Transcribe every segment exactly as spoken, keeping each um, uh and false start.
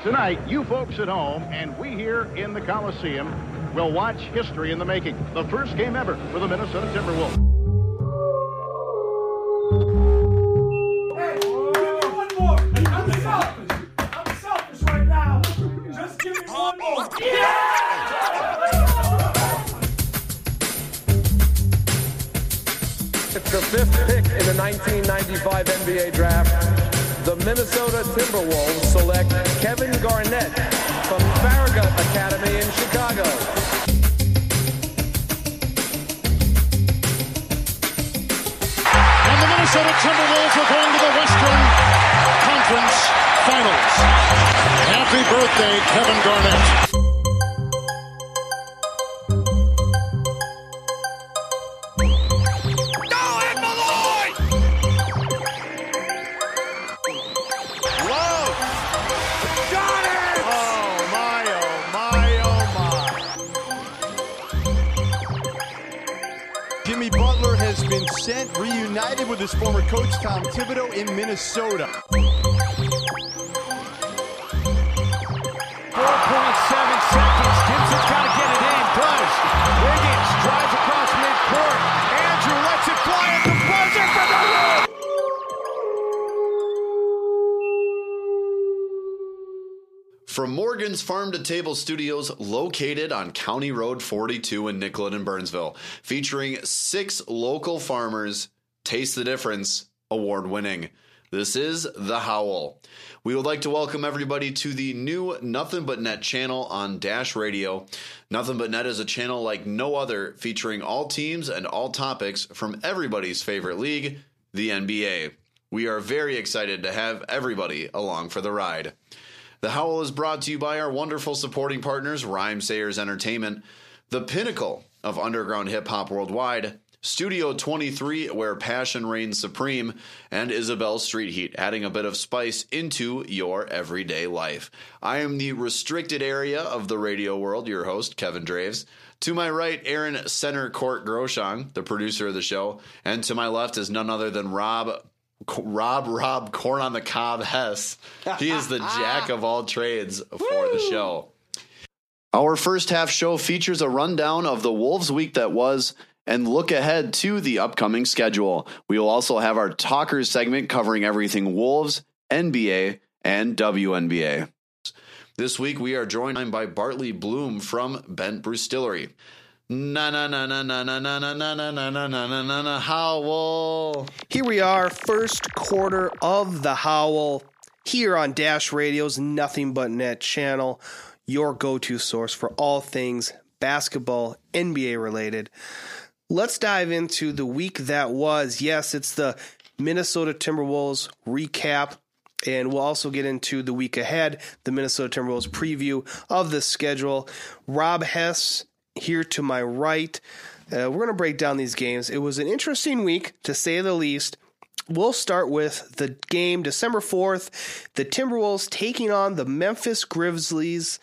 Tonight, you folks at home and we here in the Coliseum will watch history in the making. The first game ever for the Minnesota Timberwolves. Hey, one more. I'm selfish. I'm selfish right now. Just give me one more. Yeah! It's the fifth pick in the nineteen ninety-five N B A draft. The Minnesota Timberwolves select Kevin Garnett from Farragut Academy in Chicago. And the Minnesota Timberwolves are going to the Western Conference Finals. Happy birthday, Kevin Garnett. Jimmy Butler has been sent, reunited with his former coach, Tom Thibodeau, in Minnesota. four point seven seconds. Gibson's got to get it in. Does. Wiggins drives across midcourt. Andrew lets it fly at the buzzer for the win. From Morgan's Farm to Table Studios, located on County Road forty-two in Nicollet and Burnsville, featuring six local farmers, Taste the Difference, award-winning. This is The Howl. We would like to welcome everybody to the new Nothing But Net channel on Dash Radio. Nothing But Net is a channel like no other, featuring all teams and all topics from everybody's favorite league, the N B A. We are very excited to have everybody along for the ride. The Howl is brought to you by our wonderful supporting partners, Rhymesayers Entertainment, the pinnacle of underground hip-hop worldwide, Studio twenty-three, where passion reigns supreme, and Isabel Street Heat, adding a bit of spice into your everyday life. I am the restricted area of the radio world, your host, Kevin Draves. To my right, Aaron Center Court Groshong, the producer of the show, and to my left is none other than Rob Rob, Rob, Corn on the Cob Hess. He is the jack of all trades for the show. Our first half show features a rundown of the Wolves week that was and look ahead to the upcoming schedule. We will also have our Talkers segment covering everything Wolves, N B A, and W N B A. This week we are joined by Bartley Bloom from Bent Brewstillery. Na na na na na na na na na na na na na na na Howl. Here we are, first quarter of the Howl, here on Dash Radio's Nothing But Net channel, your go-to source for all things basketball, N B A related. Let's dive into the week that was. Yes, it's the Minnesota Timberwolves recap, and we'll also get into the week ahead, the Minnesota Timberwolves preview of the schedule. Rob Hess here to my right. Uh, we're going to break down these games. It was an interesting week, to say the least. We'll start with the game December fourth, the Timberwolves taking on the Memphis Grizzlies.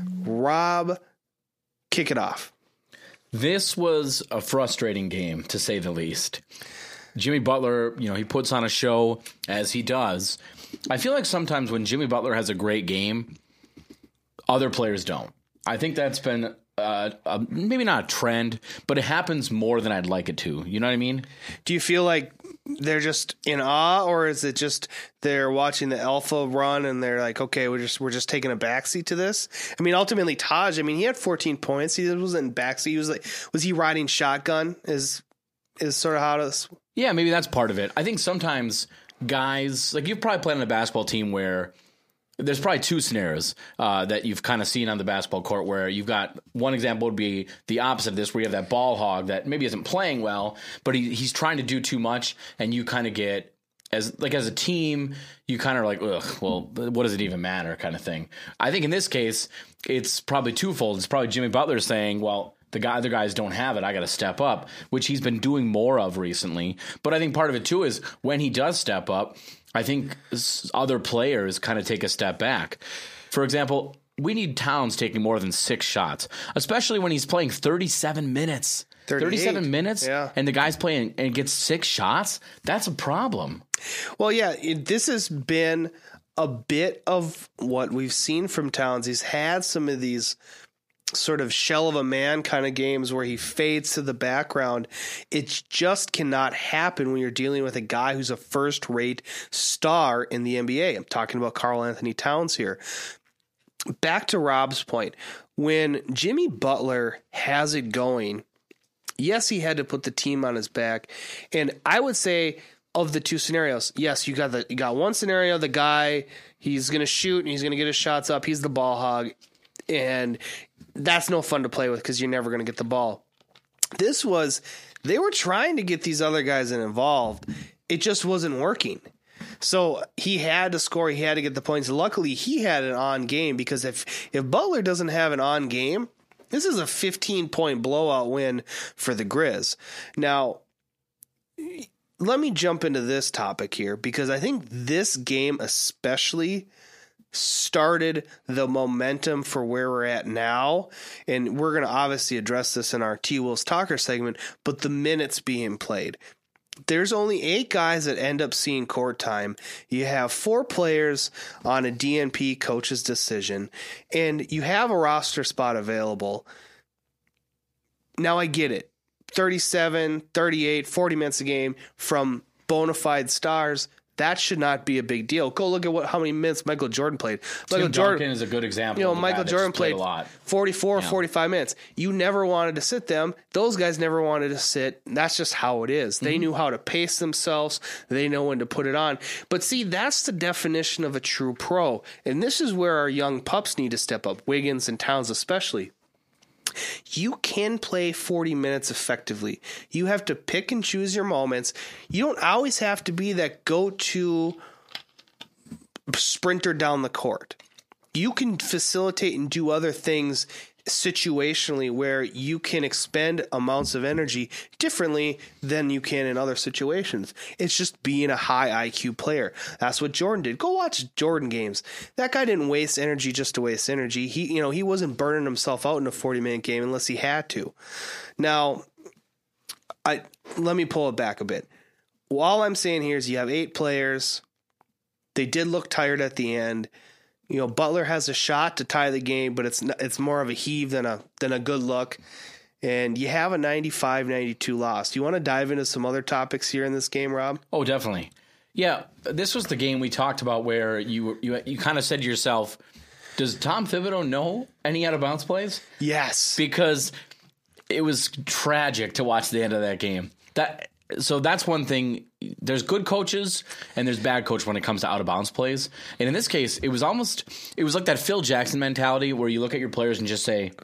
Rob, kick it off. This was a frustrating game, to say the least. Jimmy Butler, you know, he puts on a show as he does. I feel like sometimes when Jimmy Butler has a great game, other players don't. I think that's been Uh, uh, maybe not a trend, but it happens more than I'd like it to. You know what I mean? Do you feel like they're just in awe, or is it just they're watching the alpha run and they're like, okay, we're just we're just taking a backseat to this? I mean, ultimately, Taj, I mean, he had fourteen points. He wasn't in backseat. He was like, was he riding shotgun? Is is sort of how this? Yeah, maybe that's part of it. I think sometimes guys, like you've probably played on a basketball team where there's probably two scenarios uh, that you've kind of seen on the basketball court where you've got one example would be the opposite of this, where you have that ball hog that maybe isn't playing well, but he, he's trying to do too much, and you kind of get, as like as a team, you kind of like, ugh, well, what does it even matter kind of thing. I think in this case, it's probably twofold. It's probably Jimmy Butler saying, well, the guy, other guys don't have it, I got to step up, which he's been doing more of recently. But I think part of it, too, is when he does step up, I think other players kind of take a step back. For example, we need Towns taking more than six shots, especially when he's playing thirty-seven minutes. thirty-seven minutes, yeah. And the guy's playing and gets six shots? That's a problem. Well, yeah, it, this has been a bit of what we've seen from Towns. He's had some of these sort of shell of a man kind of games where he fades to the background. It just cannot happen when you're dealing with a guy who's a first-rate star in the N B A. I'm talking about Karl Anthony Towns here. Back to Rob's point. When Jimmy Butler has it going, yes, he had to put the team on his back. And I would say of the two scenarios, yes, you got the you got one scenario, the guy, he's going to shoot and he's going to get his shots up. He's the ball hog. And that's no fun to play with because you're never going to get the ball. This was, they were trying to get these other guys involved. It just wasn't working. So he had to score. He had to get the points. Luckily, he had an on game because if, if Butler doesn't have an on game, this is a fifteen-point blowout win for the Grizz. Now, let me jump into this topic here because I think this game especially started the momentum for where we're at now. And we're going to obviously address this in our T-Wolves Talker segment, but the minutes being played. There's only eight guys that end up seeing court time. You have four players on a D N P coach's decision, and you have a roster spot available. Now I get it. thirty-seven, thirty-eight, forty minutes a game from bona fide stars. That should not be a big deal. Go look at what how many minutes Michael Jordan played. Michael Tim Jordan Duncan is a good example. You know, of a Michael guy Jordan played, played a lot. forty-four, Yeah. forty-five minutes. You never wanted to sit them. Those guys never wanted to sit. That's just how it is. They mm-hmm. knew how to pace themselves. They know when to put it on. But see, that's the definition of a true pro. And this is where our young pups need to step up, Wiggins and Towns especially. You can play forty minutes effectively. You have to pick and choose your moments. You don't always have to be that go-to sprinter down the court. You can facilitate and do other things situationally where you can expend amounts of energy differently than you can in other situations. It's just being a high I Q player. That's what Jordan did. Go watch Jordan games. That guy didn't waste energy just to waste energy. He, you know, he wasn't burning himself out in a forty minute game unless he had to. Now, I let me pull it back a bit. All I'm saying here is you have eight players. They did look tired at the end. You know, Butler has a shot to tie the game, but it's it's more of a heave than a than a good look. And you have a ninety-five ninety-two loss. Do you want to dive into some other topics here in this game, Rob? Oh, definitely. Yeah, this was the game we talked about where you you you kind of said to yourself, does Tom Thibodeau know any out of bounds plays? Yes. Because it was tragic to watch the end of that game. That So that's one thing. There's good coaches and there's bad coach when it comes to out of bounds plays. And in this case, it was almost it was like that Phil Jackson mentality where you look at your players and just say,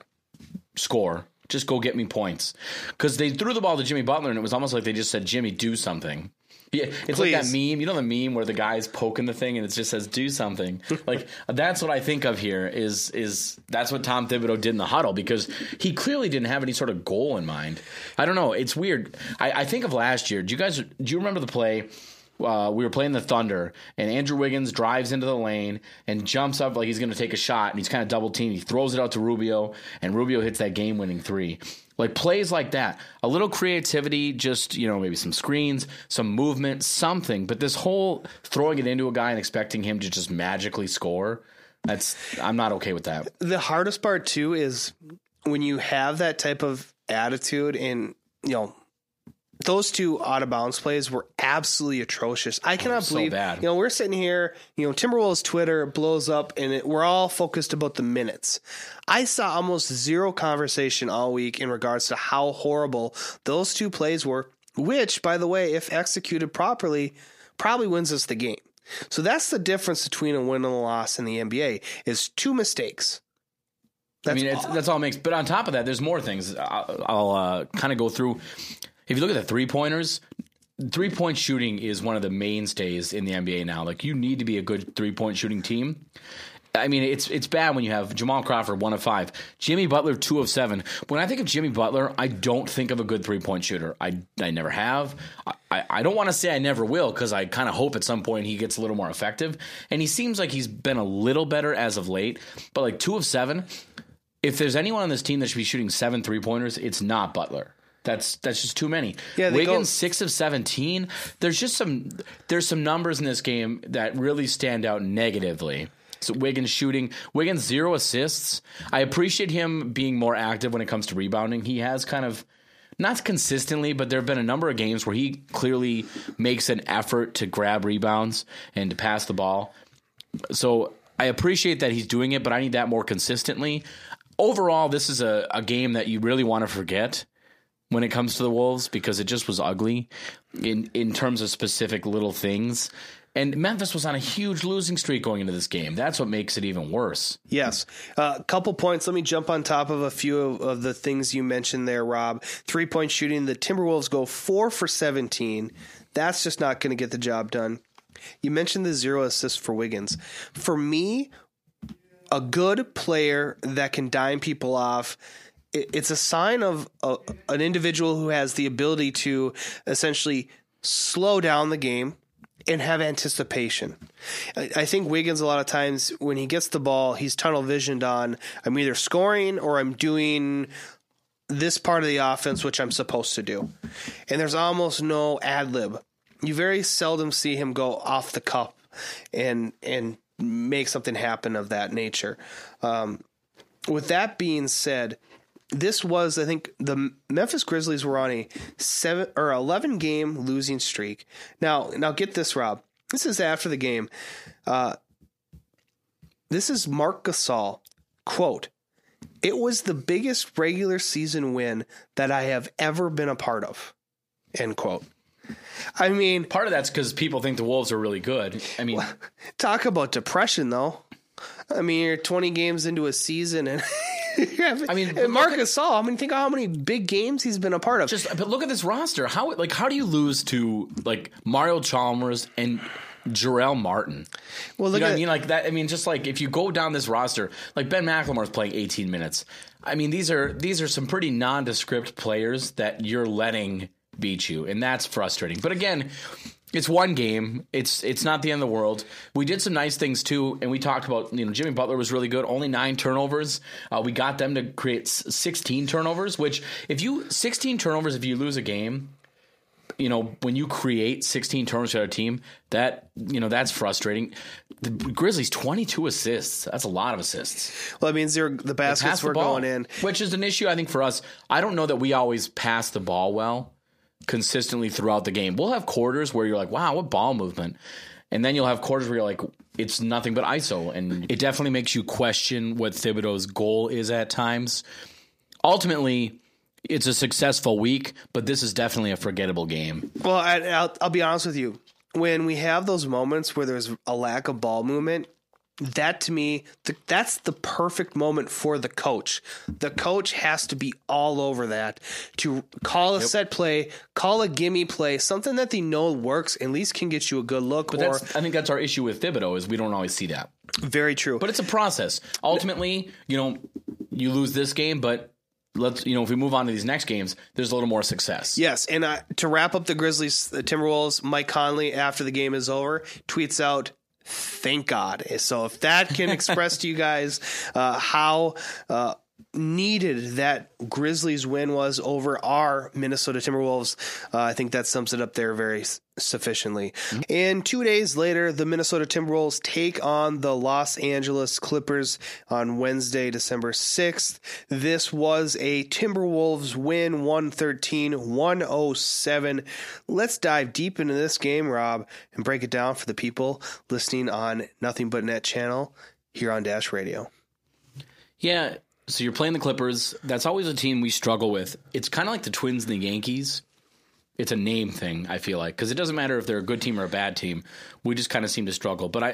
score, just go get me points. Because they threw the ball to Jimmy Butler and it was almost like they just said, Jimmy, do something. Yeah, it's Please. Like that meme. You know the meme where the guy's poking the thing and it just says do something. Like that's what I think of here is is that's what Tom Thibodeau did in the huddle because he clearly didn't have any sort of goal in mind. I don't know. It's weird. I, I think of last year. Do you guys do you remember the play? Uh, we were playing the Thunder, and Andrew Wiggins drives into the lane and jumps up like he's going to take a shot, and he's kind of double teamed. He throws it out to Rubio, and Rubio hits that game-winning three. Like plays like that, a little creativity, just you know maybe some screens, some movement, something. But this whole throwing it into a guy and expecting him to just magically score, that's I'm not okay with that. The hardest part too is when you have that type of attitude and you know. Those two out of bounds plays were absolutely atrocious. I cannot so believe, bad. you know, we're sitting here, you know, Timberwolves Twitter blows up and it, we're all focused about the minutes. I saw almost zero conversation all week in regards to how horrible those two plays were, which, by the way, if executed properly, probably wins us the game. So that's the difference between a win and a loss in the N B A is two mistakes. That's I mean, it's, that's all it makes. But on top of that, there's more things. I'll, I'll uh, kind of go through. If you look at the three-pointers, three-point shooting is one of the mainstays in the N B A now. Like, you need to be a good three-point shooting team. I mean, it's it's bad when you have Jamal Crawford, one of five. Jimmy Butler, two of seven. When I think of Jimmy Butler, I don't think of a good three-point shooter. I, I never have. I, I don't want to say I never will because I kind of hope at some point he gets a little more effective. And he seems like he's been a little better as of late. But, like, two of seven, if there's anyone on this team that should be shooting seven three-pointers, it's not Butler. That's that's just too many. Yeah, Wiggins go- six of seventeen. There's just some there's some numbers in this game that really stand out negatively. So Wiggins shooting, Wiggins zero assists. I appreciate him being more active when it comes to rebounding. He has kind of not consistently, but there have been a number of games where he clearly makes an effort to grab rebounds and to pass the ball. So I appreciate that he's doing it, but I need that more consistently. Overall, this is a, a game that you really want to forget when it comes to the Wolves because it just was ugly in, in terms of specific little things. And Memphis was on a huge losing streak going into this game. That's what makes it even worse. Yes. A uh, couple points. Let me jump on top of a few of, of the things you mentioned there, Rob. Three-point shooting. The Timberwolves go four for seventeen. That's just not going to get the job done. You mentioned the zero assists for Wiggins. For me, a good player that can dime people off, it's a sign of a, an individual who has the ability to essentially slow down the game and have anticipation. I, I think Wiggins, a lot of times when he gets the ball, he's tunnel visioned on, I'm either scoring or I'm doing this part of the offense, which I'm supposed to do. And there's almost no ad lib. You very seldom see him go off the cuff and, and make something happen of that nature. Um, with that being said, this was, I think, the Memphis Grizzlies were on a seven or eleven game losing streak. Now, now get this, Rob. This is after the game. Uh, this is Marc Gasol. Quote, "It was the biggest regular season win that I have ever been a part of." End quote. I mean, part of that's because people think the Wolves are really good. I mean, talk about depression, though. I mean, you're twenty games into a season and. I mean, and Marc Gasol, I mean, think of how many big games he's been a part of. Just, but look at this roster. How, like, how do you lose to like Mario Chalmers and Jarrell Martin? Well, look you know at what I mean, like that. I mean, just like if you go down this roster, like Ben McLemore is playing eighteen minutes. I mean, these are these are some pretty nondescript players that you're letting beat you, and that's frustrating. But again, it's one game. It's it's not the end of the world. We did some nice things too, and we talked about, you know, Jimmy Butler was really good. Only nine turnovers. Uh, we got them to create sixteen turnovers. Which, if you sixteen turnovers, if you lose a game, you know, when you create sixteen turnovers to our team, that you know that's frustrating. The Grizzlies twenty-two assists. That's a lot of assists. Well, that means they're, the baskets they were the ball, going in, which is an issue I think for us. I don't know that we always pass the ball well consistently throughout the game. We'll have quarters where you're like, wow, what ball movement. And then you'll have quarters where you're like, it's nothing but I S O. And it definitely makes you question what Thibodeau's goal is at times. Ultimately, it's a successful week, but this is definitely a forgettable game. Well, I, I'll, I'll be honest with you. When we have those moments where there's a lack of ball movement, that to me, the, that's the perfect moment for the coach. The coach has to be all over that to call a yep. set play, call a gimme play, something that they know works, at least can get you a good look. But or, that's, I think that's our issue with Thibodeau is we don't always see that. Very true. But it's a process. Ultimately, you know, you lose this game, but let's, you know, if we move on to these next games, there's a little more success. Yes, and uh, to wrap up the Grizzlies, the Timberwolves, Mike Conley, after the game is over, tweets out, "Thank God." So if that can express to you guys uh, how uh, needed that Grizzlies win was over our Minnesota Timberwolves, uh, I think that sums it up there very sufficiently. Mm-hmm. And two days later, the Minnesota Timberwolves take on the Los Angeles Clippers on Wednesday, December sixth. This was a Timberwolves win, one thirteen to one oh seven. Let's dive deep into this game, Rob, and break it down for the people listening on Nothing But Net channel here on Dash Radio. Yeah, so you're playing the Clippers. That's always a team we struggle with. It's kind of like the Twins and the Yankees. It's a name thing, I feel like, because it doesn't matter if they're a good team or a bad team. We just kind of seem to struggle. But I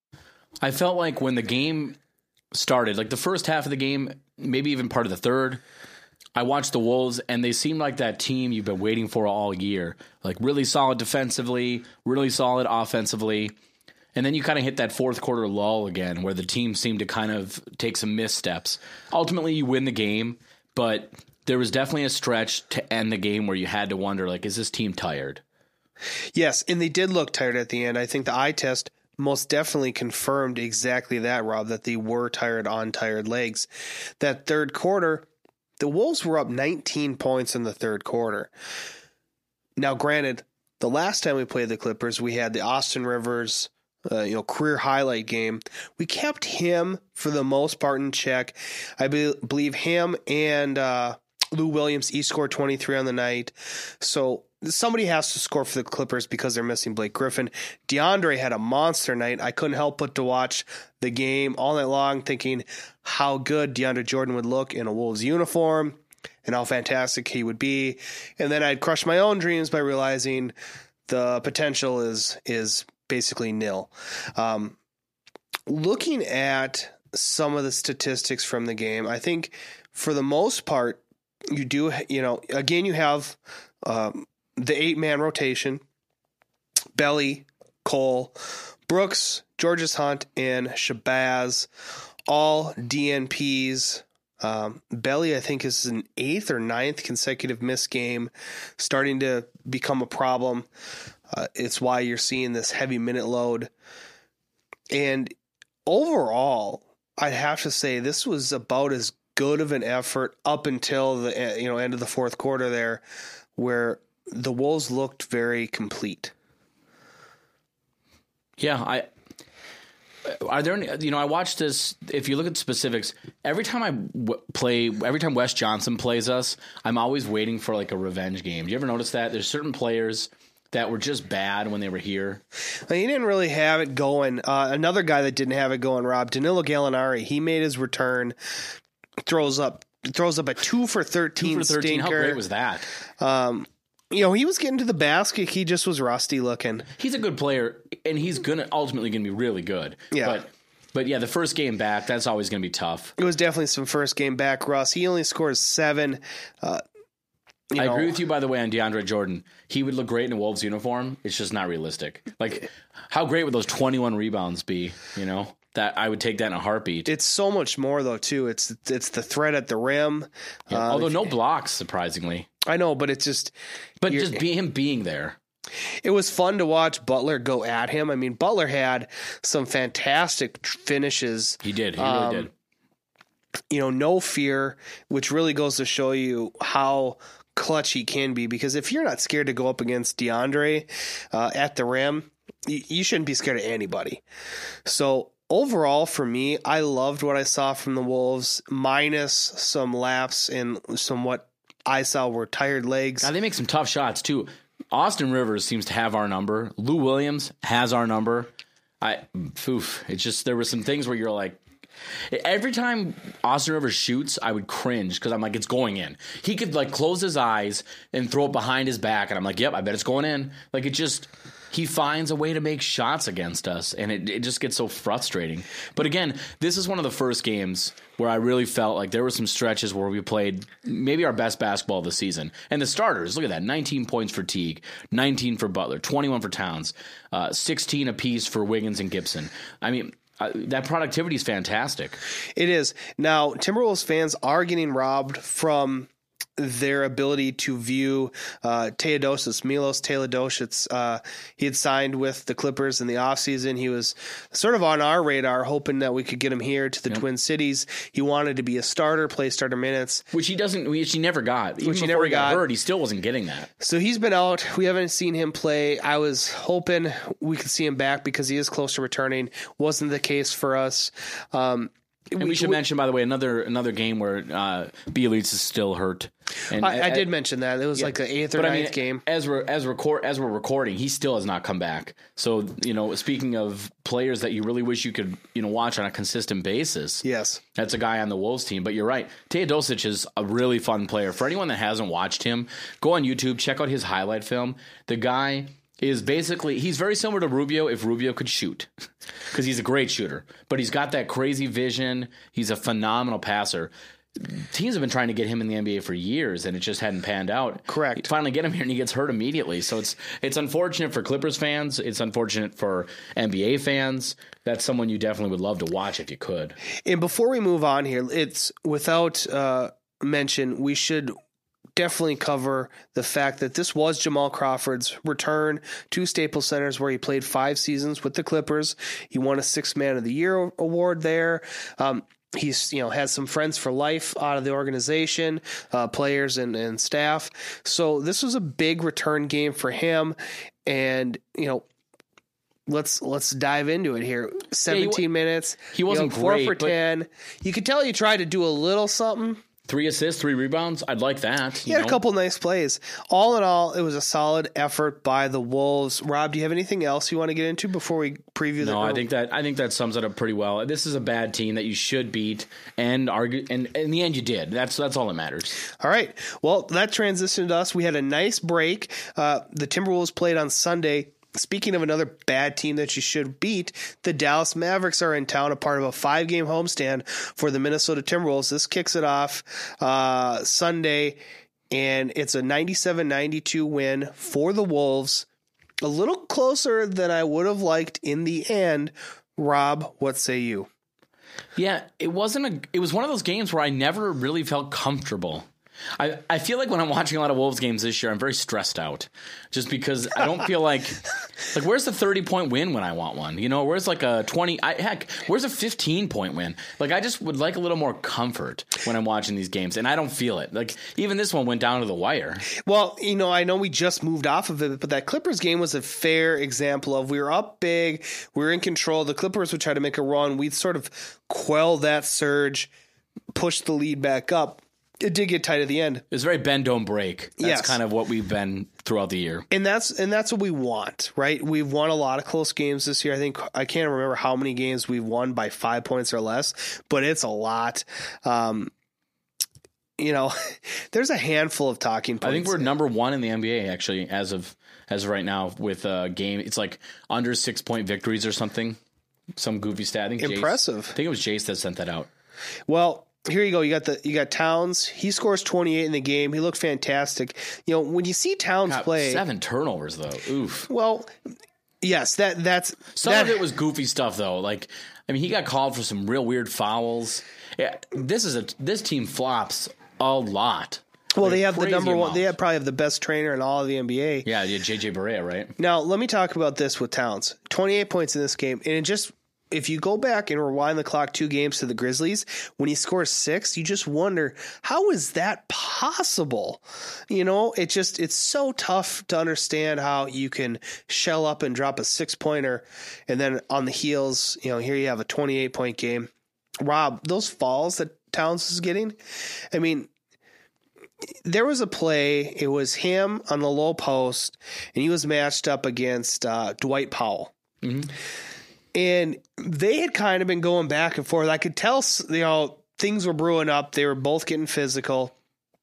I felt like when the game started, like the first half of the game, maybe even part of the third, I watched the Wolves, and they seemed like that team you've been waiting for all year. Like really solid defensively, really solid offensively. And then you kind of hit that fourth quarter lull again where the team seemed to kind of take some missteps. Ultimately, you win the game, but there was definitely a stretch to end the game where you had to wonder, like, is this team tired? Yes, and they did look tired at the end. I think the eye test most definitely confirmed exactly that, Rob, that they were tired on tired legs. That third quarter, the Wolves were up nineteen points in the third quarter. Now, granted, the last time we played the Clippers, we had the Austin Rivers uh, you know, career highlight game. We kept him, for the most part, in check. I be- believe him and uh, Lou Williams each scored twenty-three on the night. So somebody has to score for the Clippers because they're missing Blake Griffin. DeAndre had a monster night. I couldn't help but to watch the game all night long thinking how good DeAndre Jordan would look in a Wolves uniform and how fantastic he would be. And then I'd crush my own dreams by realizing the potential is is basically nil. Um, looking at some of the statistics from the game, I think for the most part, you do, you know, again, you have um, the eight-man rotation, Belly, Cole, Brooks, Georges Hunt, and Shabazz, all D N Ps. Um, Belly, I think, is an eighth or ninth consecutive missed game, starting to become a problem. Uh, it's why you're seeing this heavy minute load. And overall, I'd have to say this was about as good of an effort up until the you know end of the fourth quarter there, where the Wolves looked very complete. Yeah, I are there any, you know, I watched this. If you look at specifics, every time I w- play, every time Wes Johnson plays us, I'm always waiting for like a revenge game. Do you ever notice that? There's certain players that were just bad when they were here. Well, he didn't really have it going. Uh, another guy that didn't have it going, Rob, Danilo Gallinari, he made his return, throws up throws up a two for thirteen, two for thirteen. stinker. How great was that? Um, you know, he was getting to the basket. He just was rusty looking. He's a good player, and he's gonna ultimately going to be really good. Yeah. But, but yeah, the first game back, that's always going to be tough. It was definitely some first game back, Russ. He only scores seven. Uh, You I know, agree with you, by the way, on DeAndre Jordan. He would look great in a Wolves uniform. It's just not realistic. Like, how great would those twenty-one rebounds be? You know, that I would take that in a heartbeat. It's so much more, though, too. It's it's the threat at the rim. Yeah, Uh, although no blocks, surprisingly. I know, but it's just. But just be, him being there. It was fun to watch Butler go at him. I mean, Butler had some fantastic finishes. He did. He um, really did. You know, no fear, which really goes to show you how clutch he can be, because if you're not scared to go up against DeAndre uh, at the rim, you, you shouldn't be scared of anybody. So overall, for me, I loved what I saw from the Wolves, minus some laps and some what I saw were tired legs. Now, they make some tough shots, too. Austin Rivers seems to have our number. Lou Williams has our number. I, oof, it's just, there were some things where you're like, every time Austin Rivers shoots, I would cringe because I'm like, it's going in. He could like close his eyes and throw it behind his back, and I'm like, yep, I bet it's going in. Like, it just, he finds a way to make shots against us, and it, it just gets so frustrating. But again, this is one of the first games where I really felt like there were some stretches where we played maybe our best basketball of the season. And the starters, look at that, nineteen points for Teague, nineteen for Butler, twenty-one for Towns, uh, sixteen apiece for Wiggins and Gibson. I mean, Uh, that productivity is fantastic. It is. Now, Timberwolves fans are getting robbed from their ability to view uh, Teodosic, Milos Teodosic. Uh, he had signed with the Clippers in the offseason. He was sort of on our radar, hoping that we could get him here to the yep. Twin Cities. He wanted to be a starter, play starter minutes. Which he doesn't, which he never got. Even which he never never got. got hurt, he still wasn't getting that. So he's been out. We haven't seen him play. I was hoping we could see him back because he is close to returning. Wasn't the case for us. Um, And we, we should we, mention, by the way, another another game where uh, Bjelica is still hurt. And I, I uh, did mention that. It was yeah, like the eighth or ninth I mean, game. As we're as record as we're recording, he still has not come back. So, you know, speaking of players that you really wish you could, you know, watch on a consistent basis. Yes, that's a guy on the Wolves team. But you're right, Teodosic is a really fun player. For anyone that hasn't watched him, go on YouTube, check out his highlight film. The guy is basically, he's very similar to Rubio if Rubio could shoot, because he's a great shooter, but he's got that crazy vision. He's a phenomenal passer. Teams have been trying to get him in the N B A for years, and it just hadn't panned out. Correct. You finally get him here, and he gets hurt immediately. So it's it's unfortunate for Clippers fans. It's unfortunate for N B A fans. That's someone you definitely would love to watch if you could. And before we move on here, it's without uh, mention, we should definitely cover the fact that this was Jamal Crawford's return to Staples Center, where he played five seasons with the Clippers. He won a Sixth Man of the Year award there. Um, He's, you know, has some friends for life out of the organization, uh, players and, and staff. So this was a big return game for him. And, you know, let's let's dive into it here. seventeen yeah, he, minutes. He wasn't you know, four great, for ten. You could tell he tried to do a little something. Three assists, three rebounds. I'd like that. He had know? a couple nice plays. All in all, it was a solid effort by the Wolves. Rob, do you have anything else you want to get into before we preview the? No, I think that I think that sums it up pretty well. This is a bad team that you should beat, and argue, and in the end, you did. That's that's all that matters. All right. Well, that transitioned us. We had a nice break. Uh, the Timberwolves played on Sunday. Speaking of another bad team that you should beat, the Dallas Mavericks are in town, a part of a five-game homestand for the Minnesota Timberwolves. This kicks it off uh, Sunday, and it's a ninety-seven ninety-two win for the Wolves. A little closer than I would have liked in the end. Rob, what say you? Yeah, it wasn't a. It was one of those games where I never really felt comfortable. I, I feel like when I'm watching a lot of Wolves games this year, I'm very stressed out just because I don't feel like like where's the thirty point win when I want one? You know, where's like a twenty I, heck, where's a fifteen point win? Like I just would like a little more comfort when I'm watching these games, and I don't feel it. Like even this one went down to the wire. Well, you know, I know we just moved off of it, but that Clippers game was a fair example of we were up big, we were in control. The Clippers would try to make a run. We'd sort of quell that surge, push the lead back up. It did get tight at the end. It's very bend, don't break. That's yes. kind of what we've been throughout the year. And that's and that's what we want, right? We've won a lot of close games this year. I think I can't remember how many games we've won by five points or less, but it's a lot. Um, you know, there's a handful of talking points. I think we're number one in the N B A, actually, as of as of right now with a game. It's like under six-point victories or something. Some goofy stat. I think Impressive. Jace, I think it was Jace that sent that out. Well, here you go. You got the you got Towns. He scores twenty-eight in the game. He looked fantastic. You know, when you see Towns God, play, seven turnovers though. Oof. Well, yes, that that's some that, of it was goofy stuff though. Like, I mean, he got called for some real weird fouls. Yeah, this is a this team flops a lot. Well, like they have the number amount. one. They have probably have the best trainer in all of the N B A. Yeah, yeah, J J Barea, right? Now, let me talk about this with Towns. twenty-eight points in this game, and it just. If you go back and rewind the clock two games to the Grizzlies, when he scores six, you just wonder, how is that possible? You know, it just, it's so tough to understand how you can shell up and drop a six pointer. And then on the heels, you know, here you have a twenty-eight point game. Rob, those falls that Towns is getting, I mean, there was a play, it was him on the low post, and he was matched up against uh, Dwight Powell. Mm-hmm. And they had kind of been going back and forth. I could tell, you know, things were brewing up. They were both getting physical.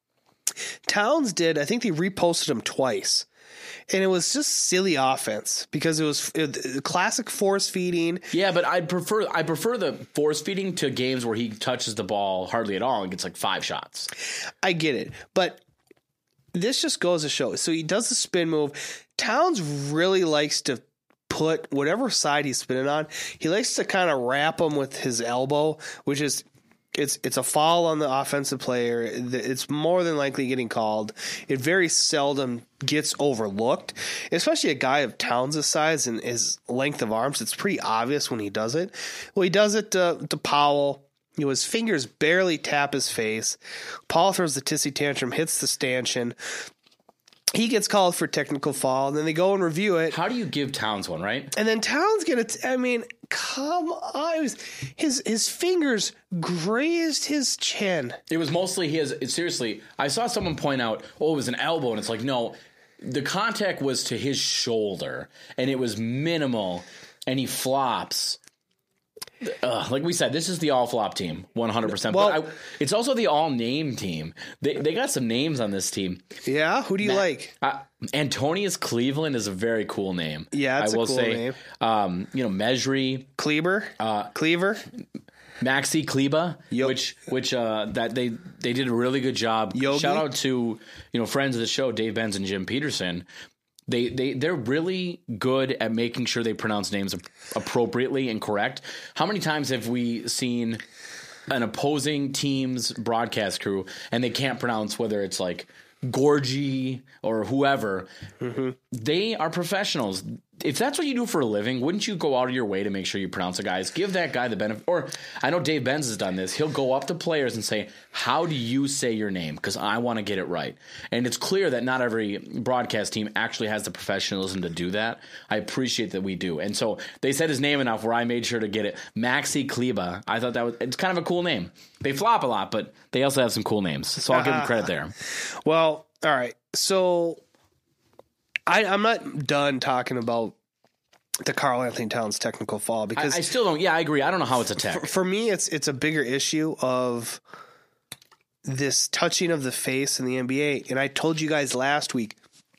Towns did, I think they reposted him twice. And it was just silly offense because it was it, classic force feeding. Yeah, but I prefer I prefer the force feeding to games where he touches the ball hardly at all and gets like five shots. I get it. But this just goes to show. So he does the spin move. Towns really likes to put whatever side he's spinning on, he likes to kind of wrap him with his elbow, which is it's it's a foul on the offensive player. It's more than likely getting called. It very seldom gets overlooked, especially a guy of Towns' size and his length of arms. It's pretty obvious when he does it. Well, he does it to, to Powell. You know, his fingers barely tap his face. Powell throws the tissy tantrum, hits the stanchion. He gets called for technical foul, and then they go and review it. How do you give Towns one, right? And then Towns get it. I mean, come on. It was, his his fingers grazed his chin. It was mostly his. Seriously, I saw someone point out, oh, it was an elbow, and it's like, no, the contact was to his shoulder, and it was minimal, and he flops. Uh, like we said, this is the all-flop team, one hundred percent. Well, but I, it's also the all-name team. They they got some names on this team. Yeah? Who do you Matt, like? Uh, Antonius Cleveland is a very cool name. Yeah, it's I will a cool say, name. Um, you know, Mejri. Kleber? Uh, Cleaver? Maxi Kleba, Yo- which which uh, that they they did a really good job. Yogi? Shout out to, you know, friends of the show, Dave Benz and Jim Peterson. They they they're really good at making sure they pronounce names appropriately and correct. How many times have we seen an opposing team's broadcast crew and they can't pronounce whether it's like Gorgie or whoever? Mm-hmm. They are professionals. if that's what you do for a living, wouldn't you go out of your way to make sure you pronounce a guys? Give that guy the benefit. Or I know Dave Benz has done this. He'll go up to players and say, how do you say your name? Because I want to get it right. And it's clear that not every broadcast team actually has the professionalism to do that. I appreciate that we do. And so they said his name enough where I made sure to get it. Maxi Kleba. I thought that was, it's kind of a cool name. They flop a lot, but they also have some cool names. So I'll give them credit there. Well, all right. So I, I'm not done talking about the Karl Anthony Towns technical fall because I, I still don't. Yeah, I agree. I don't know how it's a tech. For, for me, it's it's a bigger issue of this touching of the face in the N B A. And I told you guys last week,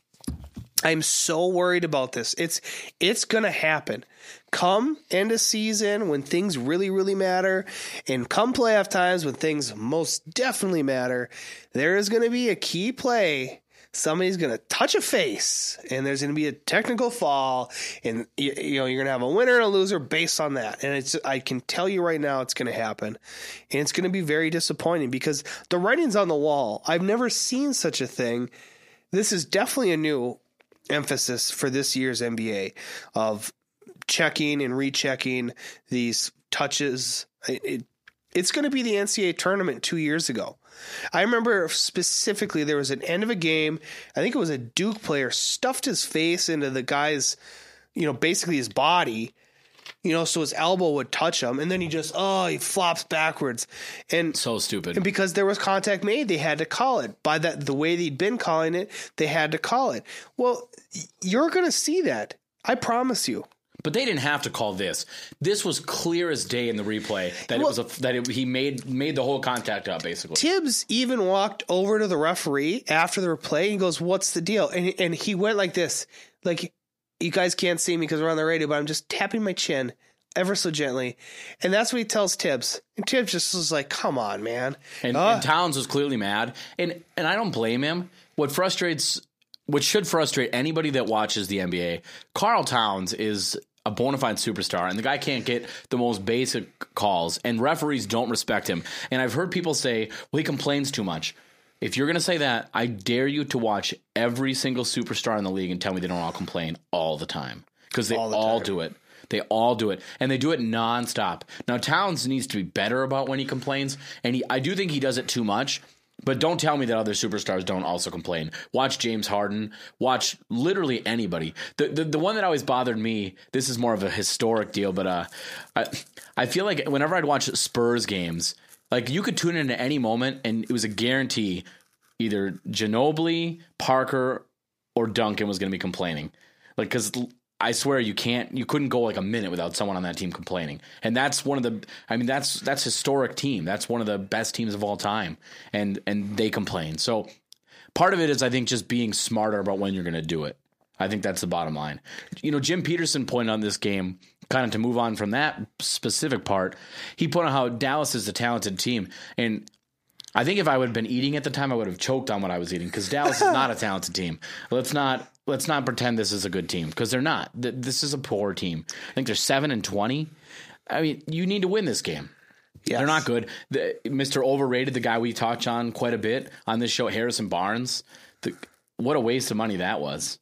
I'm so worried about this. It's it's gonna happen. Come end of season when things really, really matter, and come playoff times when things most definitely matter, there is going to be a key play. Somebody's going to touch a face, and there's going to be a technical fall, and you, you know you're going to have a winner and a loser based on that. And it's I can tell you right now it's going to happen, and it's going to be very disappointing because the writing's on the wall. I've never seen such a thing. This is definitely a new emphasis for this year's N B A of checking and rechecking these touches. It, it, it's going to be the N C double A tournament two years ago. I remember specifically there was an end of a game. I think it was a Duke player stuffed his face into the guy's, you know, basically his body, you know, so his elbow would touch him. And then he just, oh, he flops backwards. And so stupid. And because there was contact made, they had to call it. By that, the way they'd been calling it, they had to call it. Well, you're going to see that. I promise you. But they didn't have to call this. This was clear as day in the replay that well, it was a, that it, he made made the whole contact up basically. Tibbs even walked over to the referee after the replay and goes, "What's the deal?" And and he went like this, like, "You guys can't see me because we're on the radio, but I'm just tapping my chin ever so gently." And that's what he tells Tibbs. And Tibbs just was like, "Come on, man." And, uh, and Towns was clearly mad, and and I don't blame him. What frustrates, what should frustrate anybody that watches the N B A, Karl Towns is a bona fide superstar, and the guy can't get the most basic calls, and referees don't respect him. And I've heard people say, well, he complains too much. If you're going to say that, I dare you to watch every single superstar in the league and tell me they don't all complain all the time, because they all, all do it. They all do it, and they do it nonstop. Now, Towns needs to be better about when he complains, and he, I do think he does it too much. But don't tell me that other superstars don't also complain. Watch James Harden. Watch literally anybody. The, the the one that always bothered me, this is more of a historic deal, but uh, I, I feel like whenever I'd watch Spurs games, like you could tune in at any moment and it was a guarantee either Ginobili, Parker, or Duncan was going to be complaining. Like, because I swear you can't, you couldn't go like a minute without someone on that team complaining. And that's one of the, I mean, that's, that's historic team. That's one of the best teams of all time. And, and they complain. So part of it is, I think, just being smarter about when you're going to do it. I think that's the bottom line. You know, Jim Peterson pointed on this game, kind of to move on from that specific part. He pointed out how Dallas is a talented team. And I think if I would have been eating at the time, I would have choked on what I was eating, because Dallas is not a talented team. Let's not let's not pretend this is a good team, because they're not. This is a poor team. I think they're seven and twenty. I mean, you need to win this game. Yes. They're not good. The, Mister Overrated, the guy we talked on quite a bit on this show, Harrison Barnes. The, what a waste of money that was.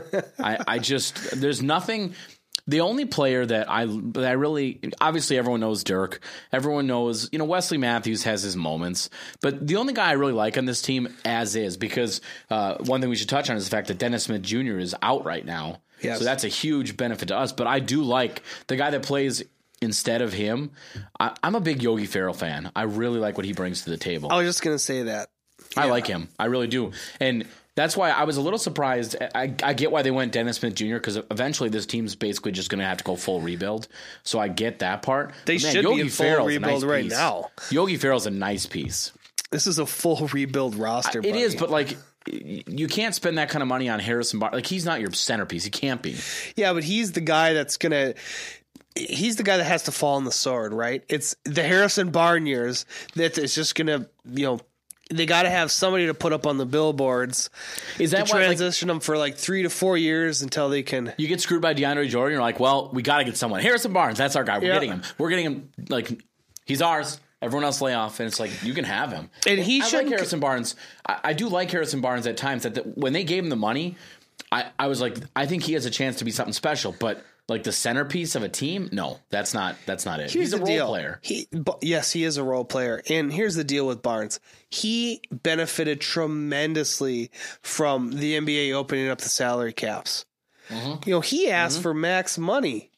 I, I just there's nothing. The only player that I that I really, obviously everyone knows Dirk. Everyone knows, you know, Wesley Matthews has his moments. But the only guy I really like on this team as is, because uh, one thing we should touch on is the fact that Dennis Smith Junior is out right now. Yes. So that's a huge benefit to us. But I do like the guy that plays instead of him. I, I'm a big Yogi Ferrell fan. I really like what he brings to the table. I was just going to say that. I yeah. like him. I really do. And that's why I was a little surprised. I, I get why they went Dennis Smith Junior, because eventually this team's basically just going to have to go full rebuild. So I get that part. They man, should Yogi be in full Farrell's rebuild nice right piece. now. Yogi Ferrell's a nice piece. This is a full rebuild roster. It buddy. is, but like, you can't spend that kind of money on Harrison Barnes. Like, he's not your centerpiece. He can't be. Yeah, but he's the guy that's going to. He's the guy that has to fall on the sword, right? It's the Harrison Barnes years that is just going to, you know. They got to have somebody to put up on the billboards. Is that to why, transition like, them for like three to four years until they can? You get screwed by DeAndre Jordan. You're like, well, we got to get someone. Harrison Barnes, that's our guy. We're yeah. getting him. We're getting him. Like, he's ours. Everyone else lay off, and it's like, you can have him. And he I should like Harrison Barnes. I, I do like Harrison Barnes at times. That the, when they gave him the money, I, I was like, I think he has a chance to be something special, but like the centerpiece of a team, no, that's not that's not it. Here's He's a the role deal. player. He, yes, he is a role player. And here's the deal with Barnes. He benefited tremendously from the N B A opening up the salary caps. Mm-hmm. You know, he asked mm-hmm. for max money.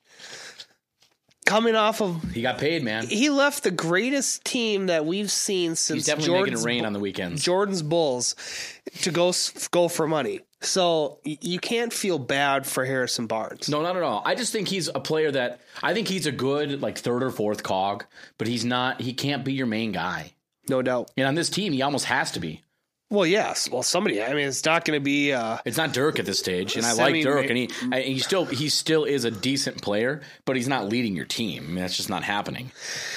Coming off of... He got paid, man. He left the greatest team that we've seen since He's definitely Jordan's, making it rain on the weekends. Jordan's Bulls to go go for money. So you can't feel bad for Harrison Barnes. No, not at all. I just think he's a player that... I think he's a good like third or fourth cog, but he's not... He can't be your main guy. No doubt. And on this team, he almost has to be. Well, yes. Well, somebody. I mean, it's not going to be. Uh, it's not Dirk at this stage, and I like Dirk, and he and he still he still is a decent player, but he's not leading your team. I mean, that's just not happening.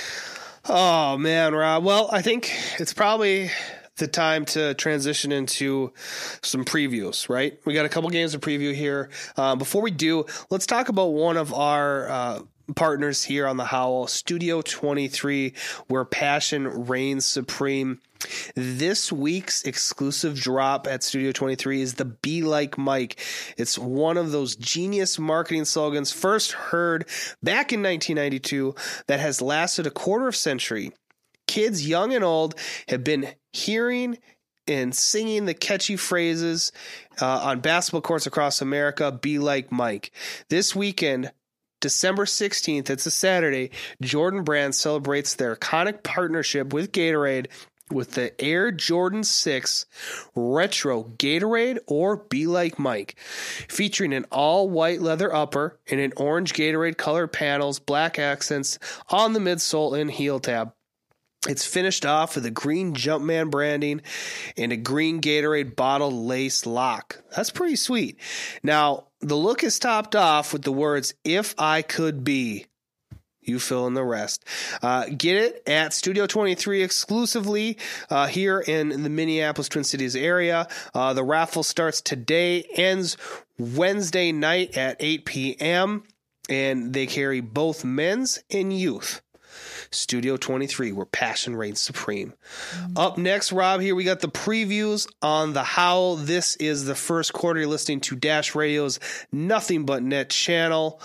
Oh man, Rob. Well, I think it's probably the time to transition into some previews. Right? We got a couple games to preview here. Uh, before we do, let's talk about one of our. Uh, partners here on the Howl, Studio twenty-three, where passion reigns supreme. This week's exclusive drop at Studio twenty-three is the Be Like Mike. It's one of those genius marketing slogans first heard back in nineteen ninety-two that has lasted a quarter of a century. Kids, young and old, have been hearing and singing the catchy phrases uh, on basketball courts across America, Be Like Mike. This weekend, December sixteenth, it's a Saturday, Jordan Brand celebrates their iconic partnership with Gatorade with the Air Jordan six Retro Gatorade or Be Like Mike, featuring an all-white leather upper and an orange Gatorade colored panels, black accents on the midsole and heel tab. It's finished off with a green Jumpman branding and a green Gatorade bottle lace lock. That's pretty sweet. Now, the look is topped off with the words, "If I Could Be." You fill in the rest. Uh, get it at Studio twenty-three exclusively uh, here in the Minneapolis Twin Cities area. Uh, the raffle starts today, ends Wednesday night at eight p.m., and they carry both men's and youth. Studio twenty-three, where passion reigns supreme. Mm-hmm. Up next, Rob, here we got the previews on the Howl. This is the first quarter. You're listening to Dash Radio's Nothing But Net channel.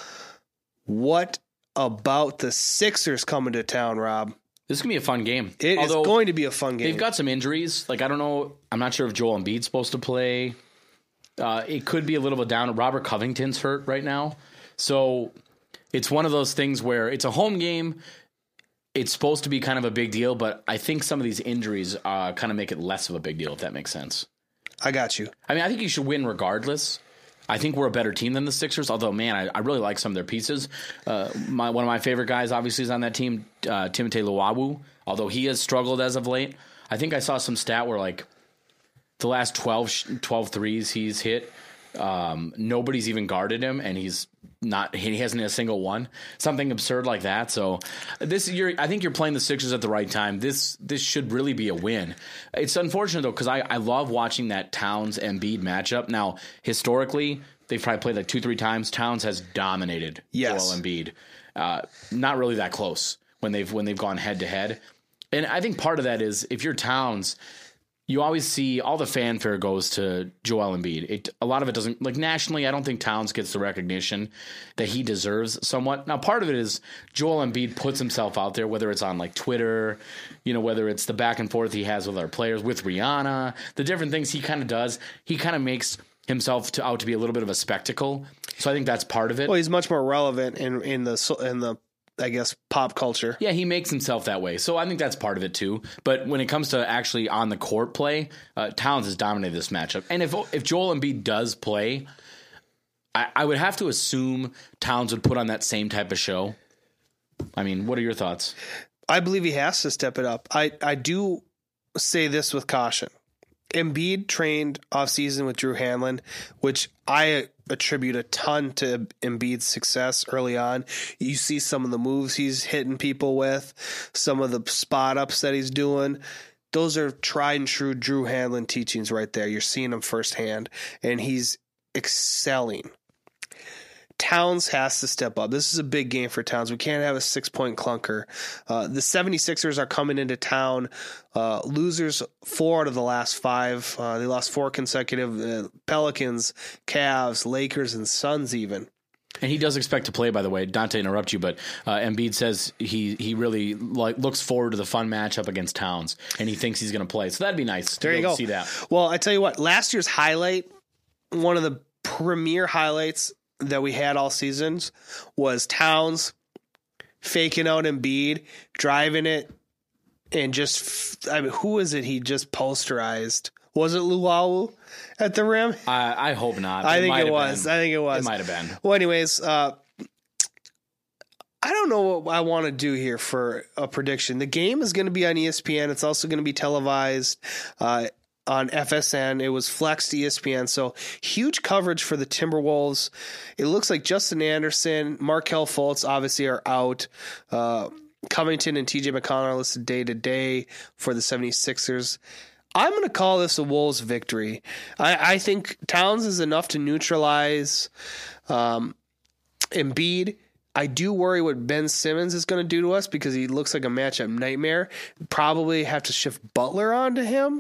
What about the Sixers coming to town, Rob? This is going to be a fun game. It Although is going to be a fun game. They've got some injuries. Like, I don't know. I'm not sure if Joel Embiid's supposed to play. Uh, it could be a little bit down. Robert Covington's hurt right now. So it's one of those things where it's a home game. It's supposed to be kind of a big deal, but I think some of these injuries uh, kind of make it less of a big deal, if that makes sense. I got you. I mean, I think you should win regardless. I think we're a better team than the Sixers, although, man, I, I really like some of their pieces. Uh, my, one of my favorite guys, obviously, is on that team, uh, Timothé Luwawu, although he has struggled as of late. I think I saw some stat where, like, the last twelve, twelve threes he's hit, um, nobody's even guarded him, and he's not he hasn't hit a single one. Something absurd like that. So this you're I think you're playing the Sixers at the right time. This this should really be a win. It's unfortunate though, because I, I love watching that Towns Embiid matchup. Now, historically, they've probably played like two, three times. Towns has dominated yes. Joel Embiid. Uh, not really that close when they've when they've gone head to head. And I think part of that is if you're Towns, you always see all the fanfare goes to Joel Embiid. It, a lot of it doesn't, like nationally, I don't think Towns gets the recognition that he deserves somewhat. Now, part of it is Joel Embiid puts himself out there, whether it's on like Twitter, you know, whether it's the back and forth he has with our players, with Rihanna, the different things he kind of does. He kind of makes himself to, out to be a little bit of a spectacle. So I think that's part of it. Well, he's much more relevant in, in the in the I guess, pop culture. Yeah, he makes himself that way. So I think that's part of it, too. But when it comes to actually on the court play, uh, Towns has dominated this matchup. And if if Joel Embiid does play, I, I would have to assume Towns would put on that same type of show. I mean, what are your thoughts? I believe he has to step it up. I, I do say this with caution. Embiid trained offseason with Drew Hanlon, which I attribute a ton to Embiid's success early on. You see some of the moves he's hitting people with, some of the spot ups that he's doing. Those are tried and true Drew Hanlon teachings right there. You're seeing them firsthand, and he's excelling. Towns has to step up. This is a big game for Towns. We can't have a six-point clunker. Uh, the seventy-sixers are coming into town. Uh, losers four out of the last five. Uh, they lost four consecutive. Uh, Pelicans, Cavs, Lakers, and Suns even. And he does expect to play, by the way. Not to interrupt you, but uh, Embiid says he he really like looks forward to the fun matchup against Towns, and he thinks he's going to play. So that'd be nice to there be you able go. to see that. Well, I tell you what, last year's highlight, one of the premier highlights that we had all seasons was Towns faking out Embiid, driving it, and just, I mean, who is it he just posterized? Was it Luau at the rim? I, I hope not. I It think might it have was. been. I think it was. It might have been. Well, anyways, uh, I don't know what I want to do here for a prediction. The game is going to be on E S P N. It's also going to be televised uh, on F S N. It was flexed to E S P N. So huge coverage for the Timberwolves. It looks like Justin Anderson, Markelle Fultz obviously are out. Uh, Covington and T J McConnell are listed day to day for the seventy-sixers. I'm going to call this a Wolves victory. I, I think Towns is enough to neutralize um, Embiid. I do worry what Ben Simmons is going to do to us because he looks like a matchup nightmare. Probably have to shift Butler onto him.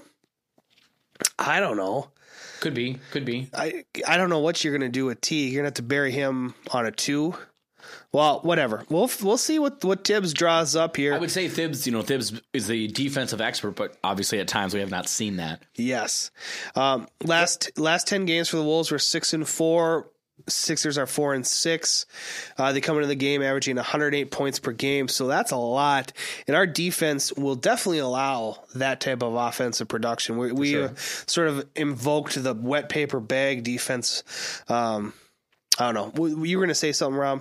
I don't know. Could be. Could be. I I don't know what you're going to do with T. You're going to have to bury him on a two. Well, whatever. We'll we'll see what, what Tibbs draws up here. I would say Thibs, you know, Thibs is the defensive expert, but obviously at times we have not seen that. Yes. Um, last last ten games for the Wolves were six and four. Sixers are four and six. Uh, they come into the game averaging one hundred eight points per game, so that's a lot. And our defense will definitely allow that type of offensive production. We, we sure. uh, sort of invoked the wet paper bag defense. Um, I don't know. You were going to say something, Rob?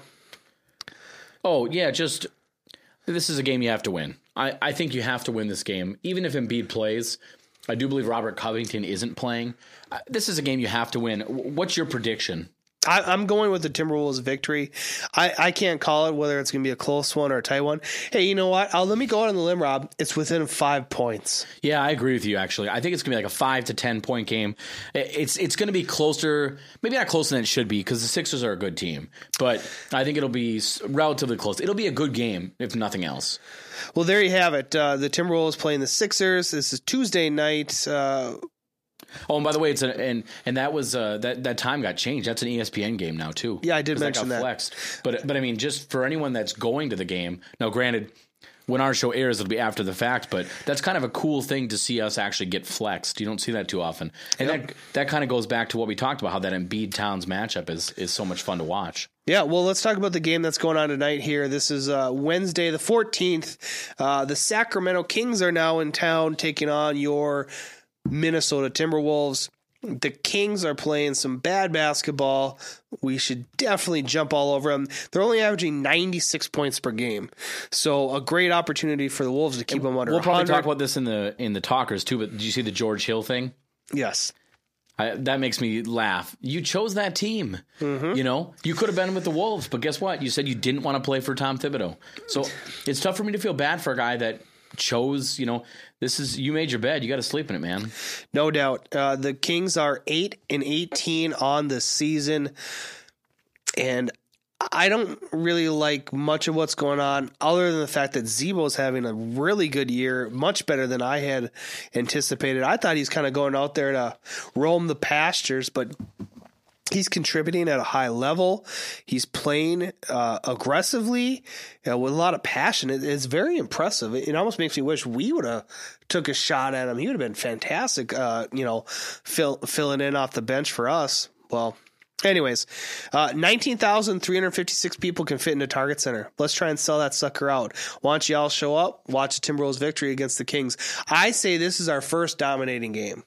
Oh, yeah, just this is a game you have to win. I, I think you have to win this game. Even if Embiid plays, I do believe Robert Covington isn't playing. Uh, this is a game you have to win. What's your prediction? I, I'm going with the Timberwolves victory. I, I can't call it whether it's going to be a close one or a tight one. Hey, you know what? I'll, let me go out on the limb, Rob. It's within five points. Yeah, I agree with you, actually. I think it's going to be like a five to ten point game. It's it's going to be closer, maybe not closer than it should be because the Sixers are a good team. But I think it'll be relatively close. It'll be a good game, if nothing else. Well, there you have it. Uh, the Timberwolves playing the Sixers. This is Tuesday night. Uh, Oh, and by the way, it's a, and and that was uh, that that time got changed. That's an E S P N game now too. Yeah, I did mention that. Got that. Flexed. But but I mean, just for anyone that's going to the game. Now, granted, when our show airs, it'll be after the fact. But that's kind of a cool thing to see us actually get flexed. You don't see that too often, and yep. that that kind of goes back to what we talked about, how that Embiid Towns matchup is is so much fun to watch. Yeah, well, let's talk about the game that's going on tonight here. This is uh, Wednesday the fourteenth. Uh, the Sacramento Kings are now in town taking on your Minnesota Timberwolves. The Kings are playing some bad basketball. We should definitely jump all over them. They're only averaging ninety-six points per game. So a great opportunity for the Wolves to keep them under We'll probably one hundred. talk about this in the in the talkers too, but did you see the George Hill thing? Yes. I, that makes me laugh. You chose that team. Mm-hmm. You know, you could have been with the Wolves, but guess what? You said you didn't want to play for Tom Thibodeau. So it's tough for me to feel bad for a guy that chose, you know, this is, you made your bed. You got to sleep in it, man. No doubt. Uh, the Kings are eight and eighteen on the season. And I don't really like much of what's going on other than the fact that Zebo's having a really good year, much better than I had anticipated. I thought he's kind of going out there to roam the pastures, but he's contributing at a high level. He's playing uh, aggressively uh, with a lot of passion. It, it's very impressive. It, it almost makes me wish we would have took a shot at him. He would have been fantastic, uh, you know, fill, filling in off the bench for us. Well, anyways, uh, nineteen thousand three hundred fifty-six people can fit into Target Center. Let's try and sell that sucker out. Why don't you all show up, watch the Timberwolves victory against the Kings. I say this is our first dominating game.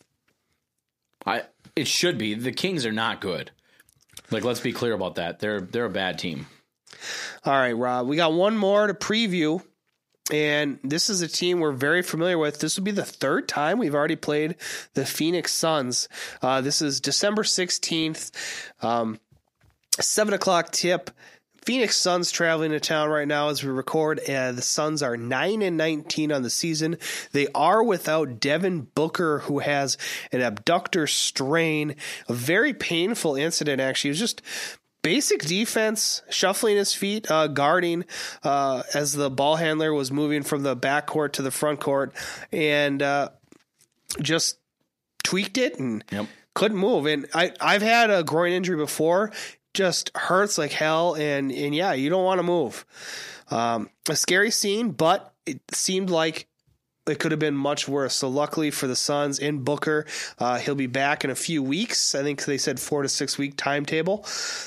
I It should be. The Kings are not good. Like, let's be clear about that. They're they're a bad team. All right, Rob. We got one more to preview, and this is a team we're very familiar with. This will be the third time we've already played the Phoenix Suns. Uh, this is December sixteenth, um, seven o'clock tip. Phoenix Suns traveling to town right now as we record. Uh, the Suns are nine and nineteen on the season. They are without Devin Booker, who has an abductor strain, a very painful incident. Actually, it was just basic defense, shuffling his feet, uh, guarding uh, as the ball handler was moving from the back court to the front court, and uh, just tweaked it and yep. couldn't move. And I, I've had a groin injury before, just hurts like hell, and, and yeah, you don't want to move. Um, a scary scene, but it seemed like it could have been much worse. So luckily for the Suns in Booker, uh, he'll be back in a few weeks. I think they said four to six week timetable.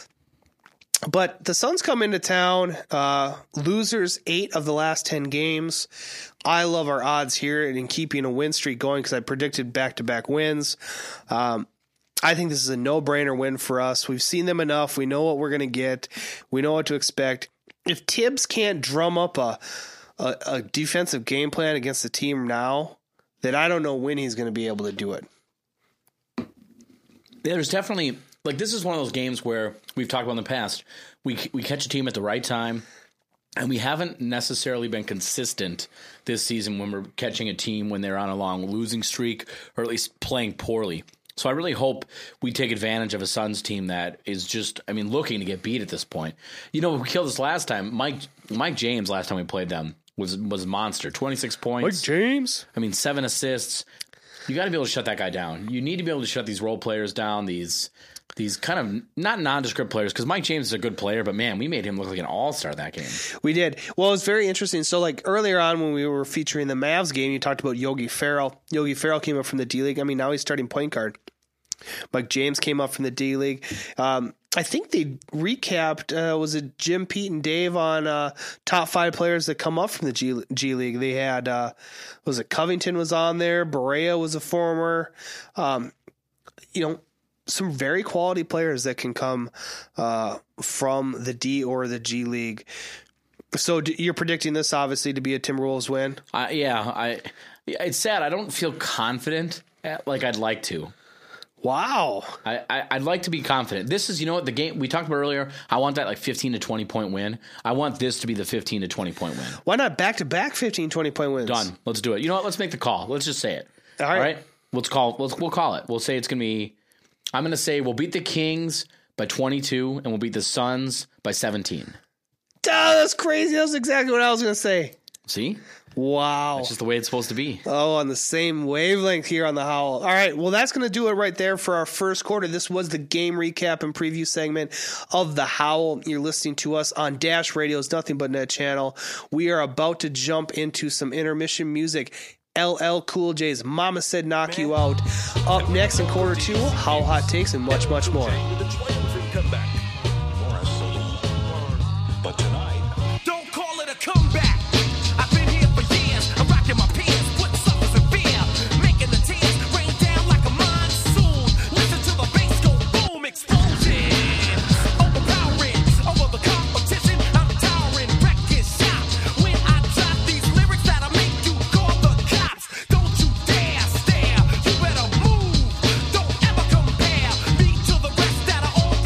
But the Suns come into town, uh, losers eight of the last ten games. I love our odds here and in keeping a win streak going because I predicted back-to-back wins. Um, I think this is a no-brainer win for us. We've seen them enough. We know what we're going to get. We know what to expect. If Tibbs can't drum up a, a, a defensive game plan against the team now, then I don't know when he's going to be able to do it. There's definitely... Like, this is one of those games where we've talked about in the past. We we catch a team at the right time, and we haven't necessarily been consistent this season when we're catching a team when they're on a long losing streak or at least playing poorly. So I really hope we take advantage of a Suns team that is just, I mean, looking to get beat at this point. You know, we killed this last time. Mike Mike James, last time we played them, was was a monster. twenty-six points. Mike James? I mean, seven assists. You got to be able to shut that guy down. You need to be able to shut these role players down, these... These kind of not nondescript players, because Mike James is a good player, but man, we made him look like an all-star that game. We did. Well, it was very interesting. So, like earlier on when we were featuring the Mavs game, you talked about Yogi Ferrell. Yogi Ferrell came up from the D-League. I mean, now he's starting point guard. Mike James came up from the D-League. Um, I think they recapped, uh, was it Jim, Pete, and Dave on uh, top five players that come up from the G, G League. They had, uh, was it Covington was on there, Barea was a former, um, you know, some very quality players that can come uh, from the D or the G League. So d- you're predicting this obviously to be a Timberwolves win? Uh, yeah, I. It's sad. I don't feel confident at, like I'd like to. Wow. I, I, I'd like to be confident. This is, you know what, the game we talked about earlier, I want that like fifteen to twenty point win. I want this to be the fifteen to twenty point win. Why not back-to-back fifteen, twenty point wins? Done. Let's do it. You know what? Let's make the call. Let's just say it. All right. All right? Let's call, let's, we'll call it. We'll say it's going to be... I'm going to say we'll beat the Kings by twenty-two, and we'll beat the Suns by seventeen. Oh, that's crazy. That's exactly what I was going to say. See? Wow. That's just the way it's supposed to be. Oh, on the same wavelength here on the Howl. All right, well, that's going to do it right there for our first quarter. This was the game recap and preview segment of the Howl. You're listening to us on Dash Radio's Nothing But Net channel. We are about to jump into some intermission music. L L Cool J's Mama Said Knock You Out. Up next in quarter two, How Hot Takes and much, much more. But tonight, don't call it a comeback. I've been here for years. I'm rocking my pants, putting suckers in fear, making the tears rain down like a monsoon. Listen to the bass go boom, explosion. Overpowering over the competition. I'm towering, wrecking shop. When I drop these lyrics that'll make you call the cops. Don't you dare stare. You better move. Don't ever compare me to the rest that are on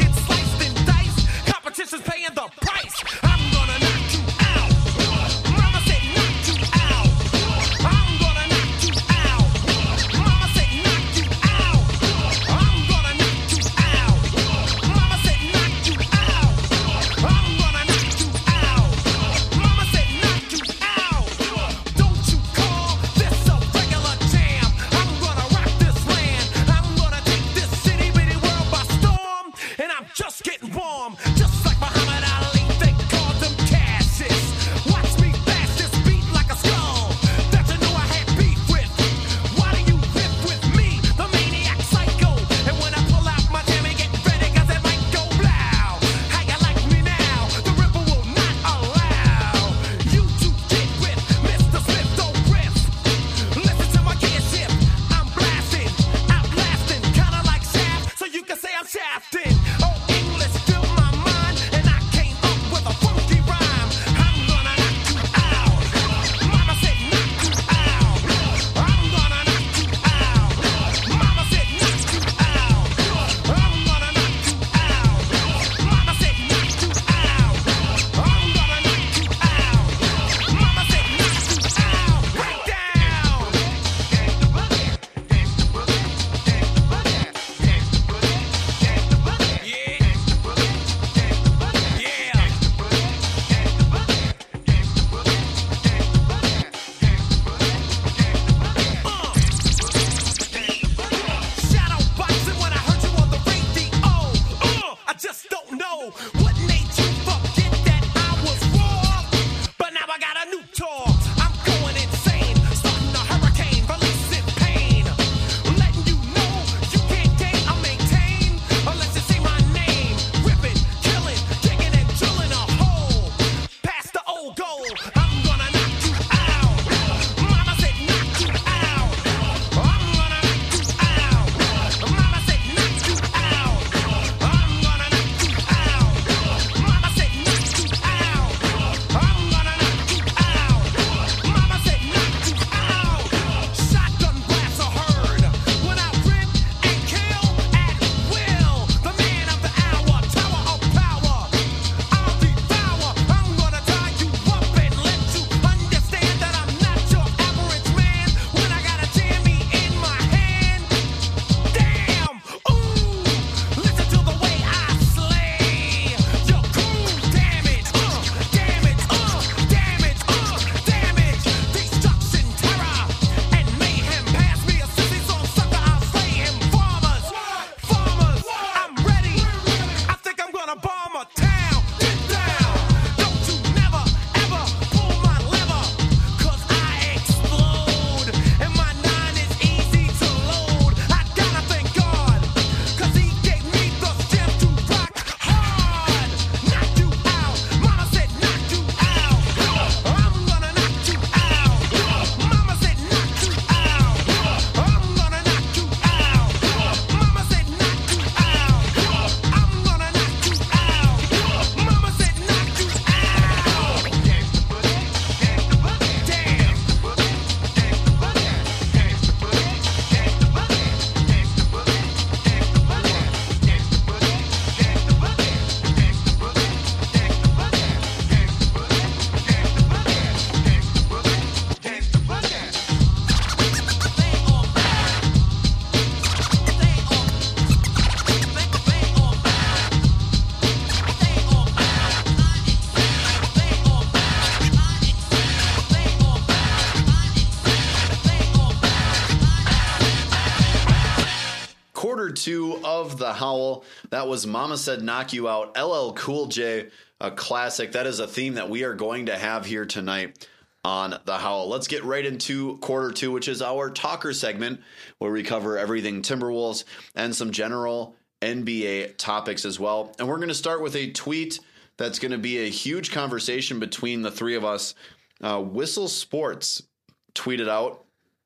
quarter two of The Howl. That was Mama Said Knock You Out, L L Cool J, a classic. That is a theme that we are going to have here tonight on The Howl. Let's get right into quarter two, which is our talker segment, where we cover everything Timberwolves and some general N B A topics as well. And we're going to start with a tweet that's going to be a huge conversation between the three of us. Uh, Whistle Sports tweeted out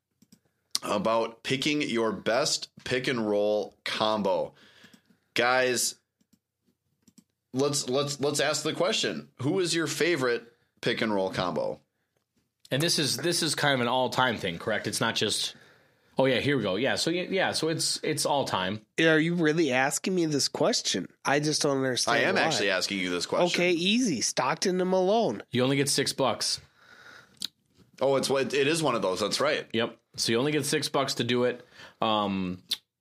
about picking your best pick and roll combo. Guys, let's let's let's ask the question. Who is your favorite pick and roll combo? And this is this is kind of an all-time thing, correct? It's not just Oh yeah, here we go. Yeah, so yeah, so it's it's all-time. Are you really asking me this question? I just don't understand. I am why. actually asking you this question. Okay, easy. Stockton and Malone. You only get six bucks. Oh, it's it is one of those. That's right. Yep. So you only get six bucks to do it. Um,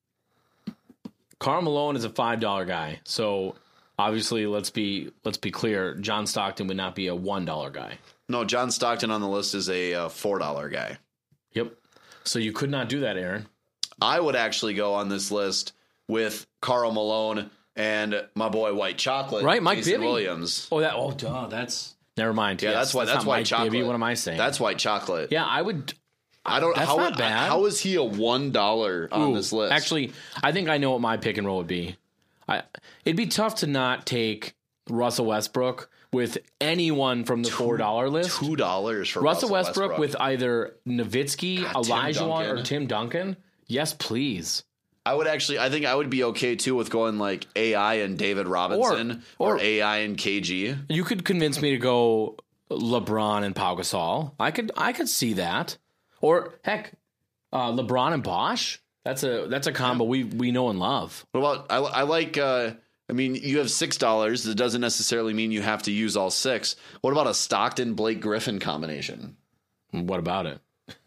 Karl Malone is a five dollar guy. So obviously, let's be let's be clear. John Stockton would not be a one dollar guy. No, John Stockton on the list is a uh, four dollar guy. Yep. So you could not do that, Aaron. I would actually go on this list with Karl Malone and my boy White Chocolate, right? Mike Jason Bibby. Williams. Oh, that. Oh, duh. That's never mind. Yeah, yes, that's why. That's, not White Mike Chocolate. Bibby. What am I saying? That's White Chocolate. Yeah, I would. I don't. That's how, not bad. How is he a one dollar on Ooh, this list? Actually, I think I know what my pick and roll would be. I it'd be tough to not take Russell Westbrook with anyone from the four dollar list. Two dollars for Russell, Russell Westbrook, Westbrook with either Nowitzki, God, Elijah Tim Wan, Duncan. or Tim Duncan. Yes, please. I would actually. I think I would be okay too with going like A I and David Robinson or, or- or A I and K G. You could convince me to go LeBron and Pau Gasol. I could I could see that. Or heck, uh, LeBron and Bosch. That's a that's a combo we we know and love. What about? I, I like. Uh, I mean, you have six dollars. That doesn't necessarily mean you have to use all six. What about a Stockton Blake Griffin combination? What about it?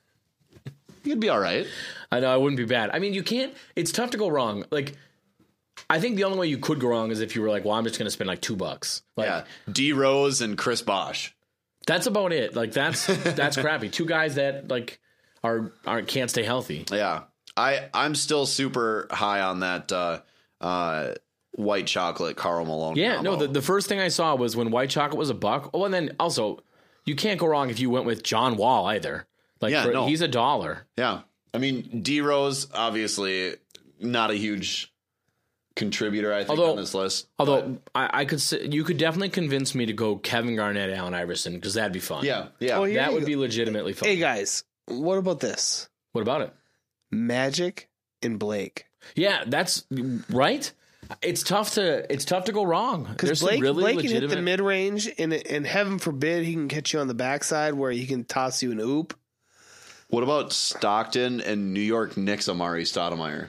You'd be all right. I know, I wouldn't be bad. I mean, you can't. It's tough to go wrong. Like, I think the only way you could go wrong is if you were like, well, I'm just going to spend like two bucks. Like, Yeah, D Rose and Chris Bosh. that's about it. Like, that's that's crappy. Two guys that like are are can't stay healthy. Yeah, I I'm still super high on that uh, uh, White Chocolate Karl Malone. Yeah, combo. no. The, the first thing I saw was when White Chocolate was a buck. Oh, and then also you can't go wrong if you went with John Wall either. Like, Yeah, for, no. he's a dollar. Yeah, I mean D Rose obviously not a huge contributor. I think Although- on this list. Although I, I could, say, you could definitely convince me to go Kevin Garnett, Allen Iverson, because that'd be fun. Yeah, yeah. Oh, here that you would go. be legitimately fun. Hey guys, what about this? What about it? Magic and Blake. Yeah, that's right. It's tough to it's tough to go wrong. There's Because some Blake, really Blake can hit legitimate. the mid range, and and heaven forbid he can catch you on the backside where he can toss you an oop. What about Stockton and New York Knicks Amari Stoudemire?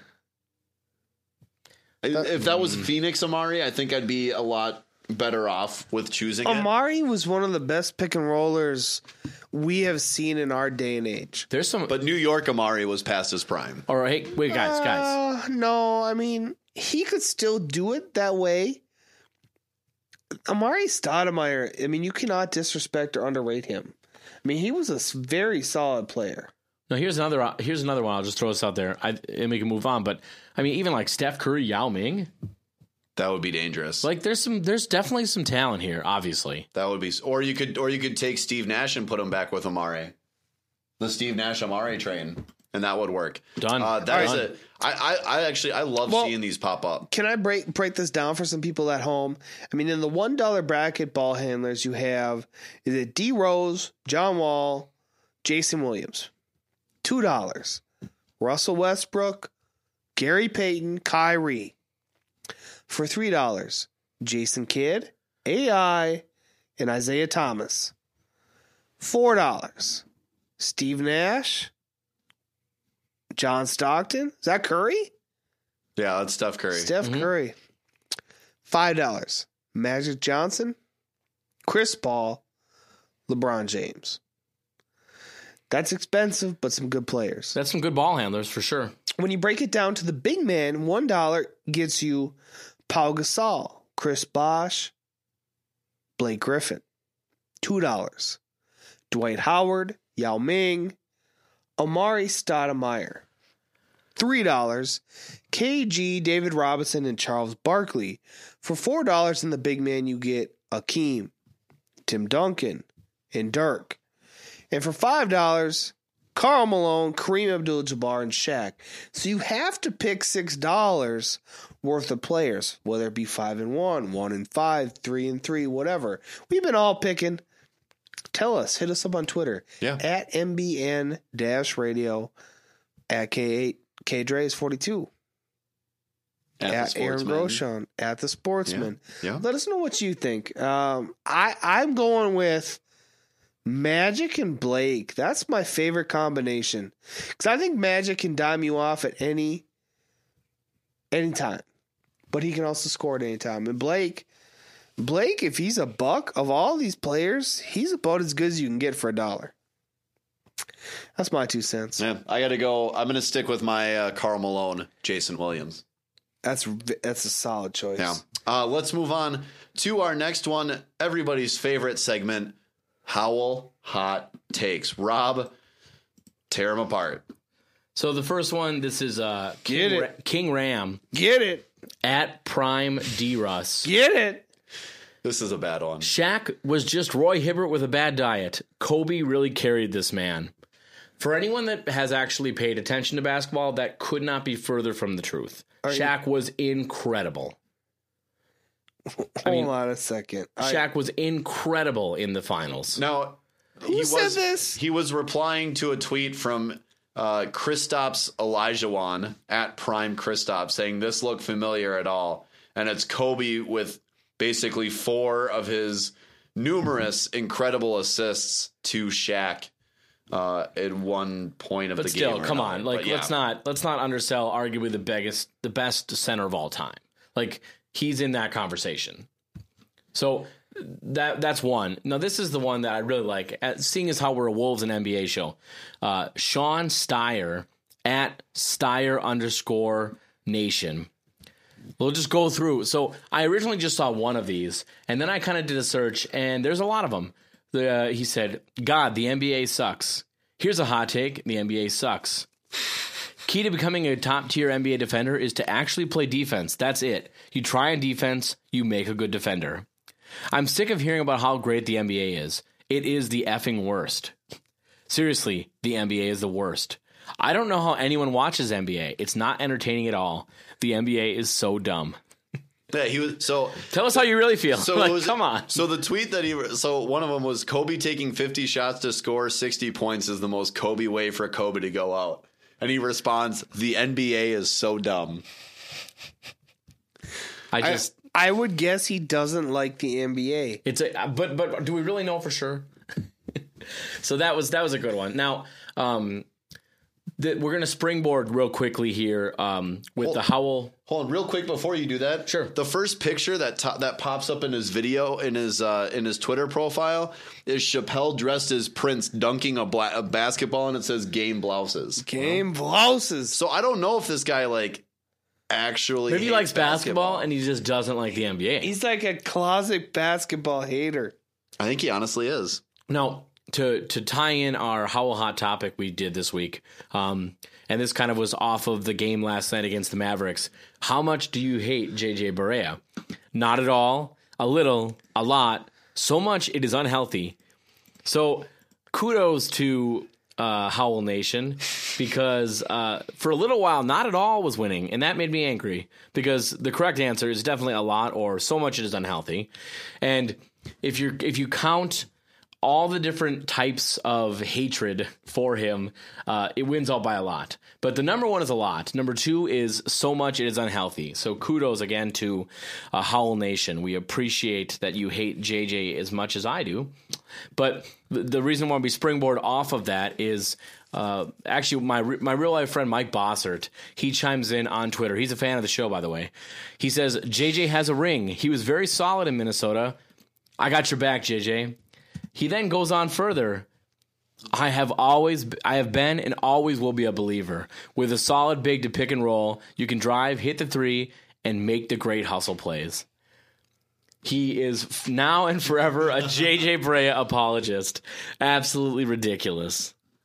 If that was Phoenix Amari, I think I'd be a lot better off with choosing it. Amari was one of the best pick and rollers we have seen in our day and age. There's some. But New York Amari was past his prime. All right, hey, wait, guys, guys. Uh, no, I mean, he could still do it that way. Amari Stoudemire, I mean, you cannot disrespect or underrate him. I mean, he was a s- very solid player. No, here's another. Here's another one. I'll just throw this out there, I, and we can move on. But I mean, even like Steph Curry, Yao Ming. That would be dangerous. Like, there's some. There's definitely some talent here. Obviously, that would be, or you could, or you could take Steve Nash and put him back with Amari, the Steve Nash Amari train, and that would work. Done. Uh, that is Done. a. I, I, I actually, I love Well, seeing these pop up. Can I break break this down for some people at home? I mean, in the one dollar bracket ball handlers, you have is it D Rose, John Wall, Jason Williams. Two dollars, Russell Westbrook, Gary Payton, Kyrie. For three dollars, Jason Kidd, A I, and Isaiah Thomas. Four dollars, Steve Nash, John Stockton. Is that Curry? Yeah, that's Steph Curry. Steph Curry. Five dollars. Magic Johnson, Chris Paul, LeBron James. That's expensive, but some good players. that's some good ball handlers for sure. When you break it down to the big man, one dollar gets you Pau Gasol, Chris Bosh, Blake Griffin. Two dollars. Dwight Howard, Yao Ming, Amari Stoudemire. three dollars, K G, David Robinson, and Charles Barkley. For four dollars in the big man, you get Akeem, Tim Duncan, and Dirk. And for five dollars, Karl Malone, Kareem Abdul-Jabbar, and Shaq. So you have to pick six dollars worth of players, whether it be five and one, one and five, three and three, whatever. We've been all picking. Tell us. Hit us up on Twitter. Yeah. At M B N radio, at K eight, K Dre's forty-two. At, At Aaron Groshon, at the Sportsman. Yeah. yeah. Let us know what you think. Um, I, I'm going with Magic and Blake. That's my favorite combination. Because I think Magic can dime you off at any any time. But he can also score at any time. And Blake, Blake, if he's a buck of all these players, he's about as good as you can get for a dollar. That's my two cents. Yeah, I got to go. I'm going to stick with my uh, Karl Malone, Jason Williams. That's that's a solid choice. Yeah. Uh, let's move on to our next one. Everybody's favorite segment, Howell Hot Takes. Rob, tear them apart. So the first one, this is uh, King, Get it. Ra- King Ram Get it. at Prime D-Russ. Get it. This is a bad one. Shaq was just Roy Hibbert with a bad diet. Kobe really carried this man. For anyone that has actually paid attention to basketball, that could not be further from the truth. Are Shaq you- was incredible. Hold I mean, on a second. I- Shaq was incredible in the finals. Now, Who he said was, this? He was replying to a tweet from uh, Kristaps Elijahwan at Prime Kristaps saying, "This looked familiar at all?" And it's Kobe with basically four of his numerous incredible assists to Shaq uh, at one point of But the still, game. or come another. on, like But yeah. let's not let's not undersell arguably the biggest, the best center of all time. Like he's in that conversation. So that that's one. Now this is the one that I really like. At, seeing as how we're a Wolves and N B A show, uh, Sean Steyer at Steyer underscore Nation. We'll just go through. So I originally just saw one of these, and then I kind of did a search, and there's a lot of them. The, uh, he said, "God, the N B A sucks." Here's a hot take: the N B A sucks. Key to becoming a top-tier N B A defender is to actually play defense. That's it. You try on defense, you make a good defender. I'm sick of hearing about how great the N B A is. It is the effing worst. Seriously, the N B A is the worst. I don't know how anyone watches N B A. It's not entertaining at all. The N B A is so dumb. Yeah, he was so. Tell us how you really feel. So Like, it was, come on. So the tweet that he so one of them was Kobe taking fifty shots to score sixty points is the most Kobe way for Kobe to go out, and he responds, "The N B A is so dumb." I just I would guess he doesn't like the N B A. it's a but but do we really know for sure? So that was that was a good one. Now, um, the, we're gonna springboard real quickly here um, with Hold- the Howell. Hold on, real quick before you do that. Sure. The first picture that to- that pops up in his video in his uh, in his Twitter profile is Chappelle dressed as Prince dunking a, bla- a basketball, and it says "Game Blouses." Game blouses. So I don't know if this guy like actually Maybe he hates likes basketball and he just doesn't like the N B A. He's like a closet basketball hater. I think he honestly is. Now, to to tie in our Howell Hot topic we did this week, um, and this kind of was off of the game last night against the Mavericks. How much do you hate J J Barea? Not at all, a little, a lot, so much it is unhealthy. So kudos to uh, Howell Nation because uh, for a little while, not at all was winning, and that made me angry because the correct answer is definitely a lot or so much it is unhealthy. And if you if you count all the different types of hatred for him, uh, it wins out by a lot. But the number one is a lot. Number two is so much it is unhealthy. So kudos again to uh, Howell Nation. We appreciate that you hate J J as much as I do. But the, the reason why we springboard off of that is uh, actually my my real life friend Mike Bossert. He chimes in on Twitter. He's a fan of the show, by the way. He says, J J has a ring. He was very solid in Minnesota. I got your back, J J. He then goes on further. I have always, I have been and always will be a believer. With a solid big to pick and roll, you can drive, hit the three, and make the great hustle plays. He is now and forever a J J Barea apologist. Absolutely ridiculous.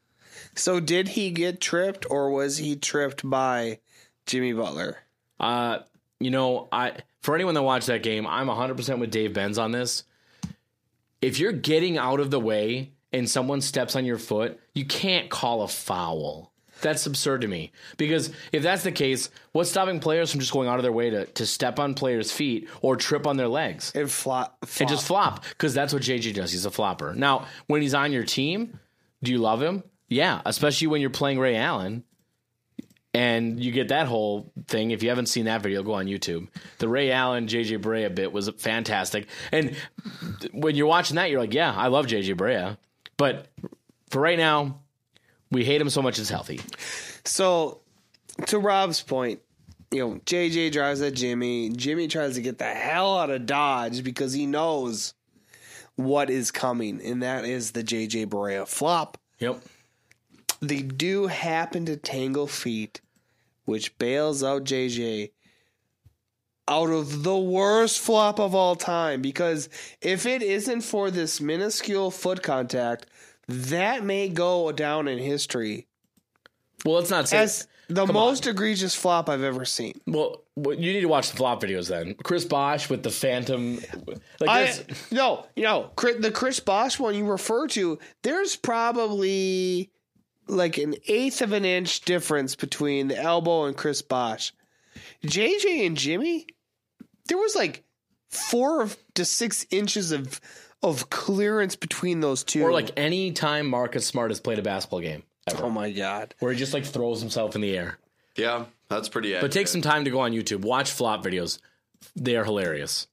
So did he get tripped, or was he tripped by Jimmy Butler? Uh, you know, I for anyone that watched that game, I'm one hundred percent with Dave Benz on this. If you're getting out of the way and someone steps on your foot, you can't call a foul. That's absurd to me. Because if that's the case, what's stopping players from just going out of their way to, to step on players' feet or trip on their legs? And flop. And just flop. Because that's what J J does. He's a flopper. Now, when he's on your team, do you love him? Yeah, especially when you're playing Ray Allen. And you get that whole thing. If you haven't seen that video, go on YouTube. The Ray Allen, J J Barea bit was fantastic. And when you're watching that, you're like, yeah, I love J J Barea. But for right now, we hate him so much it's healthy. So, to Rob's point, you know, J J drives at Jimmy. Jimmy tries to get the hell out of Dodge because he knows what is coming, and that is the J J Barea flop. Yep. They do happen to tangle feet, which bails out J J out of the worst flop of all time. Because if it isn't for this minuscule foot contact, that may go down in history. Well, let's not say as the Come most on. egregious flop I've ever seen. Well, well, you need to watch the flop videos then. Chris Bosh with the Phantom. Like I, this. no, you know, the Chris Bosh one you refer to, there's probably like an eighth of an inch difference between the elbow and Chris Bosh. J J and Jimmy, there was like four to six inches of of clearance between those two. Or like any time Marcus Smart has played a basketball game ever. Oh my God. Where he just like throws himself in the air. Yeah, that's pretty accurate. But take some time to go on YouTube. Watch flop videos. They are hilarious.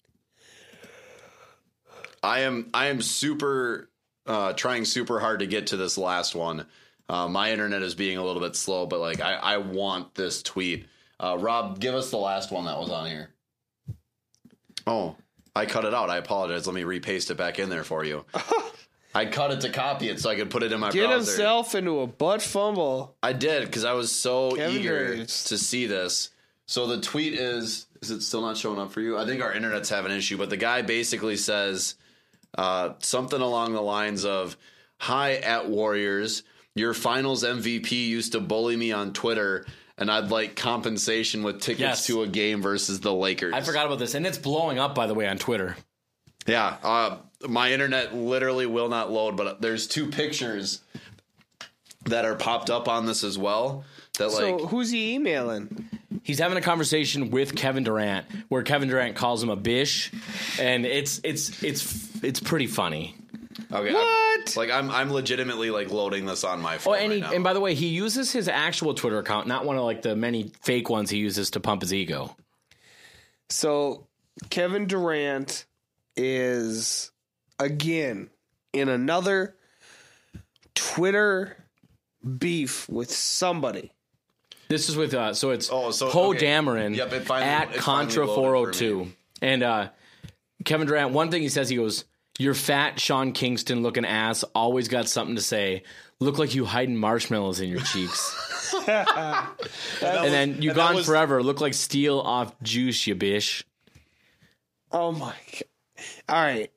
I am I am super uh, trying super hard to get to this last one. Uh, my internet is being a little bit slow, but like I, I want this tweet. Uh, Rob, give us the last one that was on here. Oh, I cut it out. I apologize. Let me repaste it back in there for you. I cut it to copy it so I could put it in my Get browser. himself into a butt fumble. I did because I was so Kevin eager Graves. to see this. So the tweet is, is it still not showing up for you? I think our internet's having an issue, but the guy basically says uh, something along the lines of, "Hi at Warriors, your finals M V P used to bully me on Twitter, and I'd like compensation with tickets Yes. to a game versus the Lakers." I forgot about this. And it's blowing up, by the way, on Twitter. Yeah, uh, my internet literally will not load, but there's two pictures that are popped up on this as well. That So like, who's he emailing? He's having a conversation with Kevin Durant where Kevin Durant calls him a bish, and it's it's it's it's pretty funny. okay, What? I'm, like I'm I'm legitimately like loading this on my phone. Oh, and right he, now. and by the way, he uses his actual Twitter account, not one of like the many fake ones he uses to pump his ego. So Kevin Durant is again in another Twitter beef with somebody. This is with uh, so it's Oh, so- Poe okay. Dameron Yep, it finally- at it Contra finally four oh loaded for two, me. and uh, Kevin Durant. One thing he says, he goes, "Your fat Sean Kingston looking ass always got something to say. Look like you hiding marshmallows in your cheeks." and then you and that gone was- forever. Look like steel off juice, you bish. Oh my God. All right.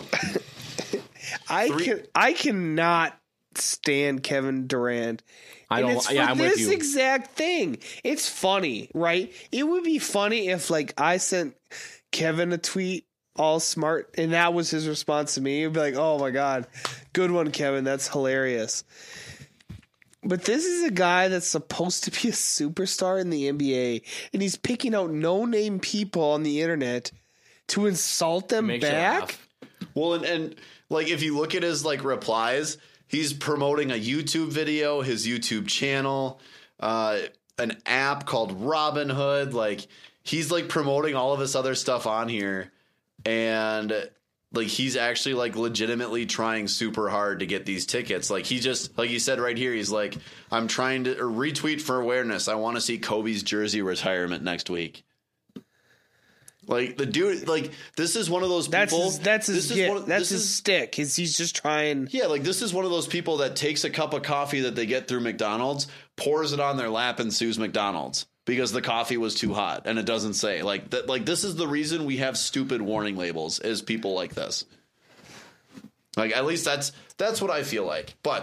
I can I cannot stand Kevin Durant. I And don't. it's for Yeah, I'm with this you. exact thing. It's funny, right? It would be funny if like I sent Kevin a tweet all smart and that was his response to me. It'd be like, "Oh my God. Good one, Kevin. That's hilarious." But this is a guy that's supposed to be a superstar in the N B A, and he's picking out no-name people on the internet to insult them Makes you back. laugh. Well, and, and like if you look at his like replies, he's promoting a YouTube video, his YouTube channel, uh, an app called Robinhood. Like he's like promoting all of this other stuff on here, and like he's actually like legitimately trying super hard to get these tickets. Like he just like he said right here, he's like, "I'm trying to or retweet for awareness. I want to see Kobe's jersey retirement next week." Like the dude, like this is one of those That's people. his, that's his this is get, one of- that's this his is- stick. He's, he's just trying. Yeah, like this is one of those people that takes a cup of coffee that they get through McDonald's, pours it on their lap, and sues McDonald's because the coffee was too hot and it doesn't say like that. Like this is the reason we have stupid warning labels is people like this. Like at least that's that's what I feel like. But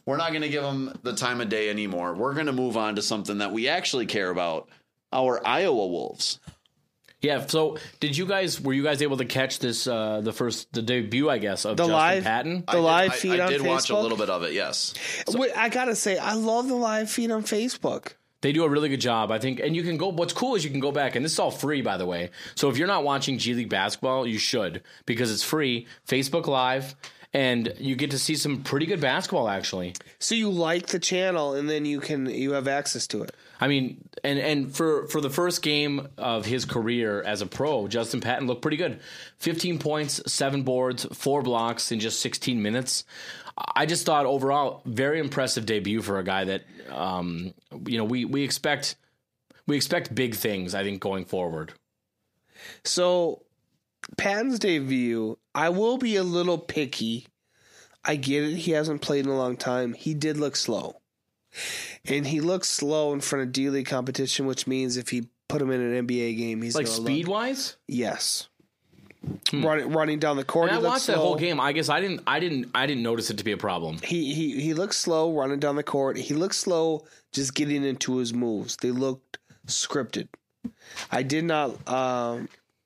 we're not going to give them the time of day anymore. We're going to move on to something that we actually care about, our Iowa Wolves. Yeah, so did you guys, were you guys able to catch this, uh, the first, the debut, I guess, of The Justin live- Patton? The I did- live I- feed I on did watch a Facebook? little bit of it, yes. Wait, I gotta say, I love the live feed on Facebook. They do a really good job, I think. And you can go, what's cool is you can go back, and this is all free, by the way. So if you're not watching G League basketball, you should, because it's free, Facebook Live, and you get to see some pretty good basketball, actually. So you like the channel, and then you can you have access to it. I mean, and, and for, for the first game of his career as a pro, Justin Patton looked pretty good. fifteen points, seven boards, four blocks in just sixteen minutes. I just thought overall, very impressive debut for a guy that, um, you know, we, we expect we expect big things, I think, going forward. So Patton's debut, I will be a little picky. I get it. He hasn't played in a long time. He did look slow. And he looks slow in front of D League competition, which means if he put him in an N B A game, he's Like gonna speed look, wise? yes, running running down the court. And I he looks watched that slow. whole game. I guess I didn't I didn't I didn't notice it to be a problem. He he he looks slow running down the court. He looks slow just getting into his moves. They looked scripted. I did not um,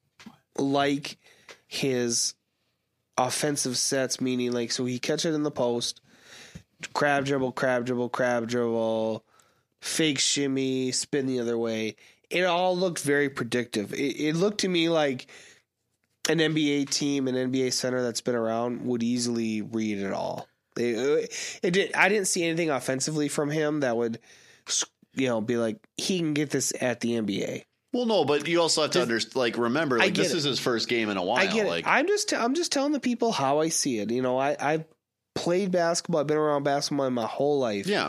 like his offensive sets, meaning like so he catch it in the post, crab dribble, crab dribble, crab dribble, fake shimmy, spin the other way. It all looked very predictive. It, it looked to me like an N B A team, an N B A center that's been around would easily read it all. They, it did. I didn't see anything offensively from him that would, you know, be like he can get this at the N B A. Well, no, but you also have to under, like remember, like this it. is his first game in a while. I get like, it. I'm just I'm just telling the people how I see it. You know, I I played basketball. I've been around basketball my whole life. yeah.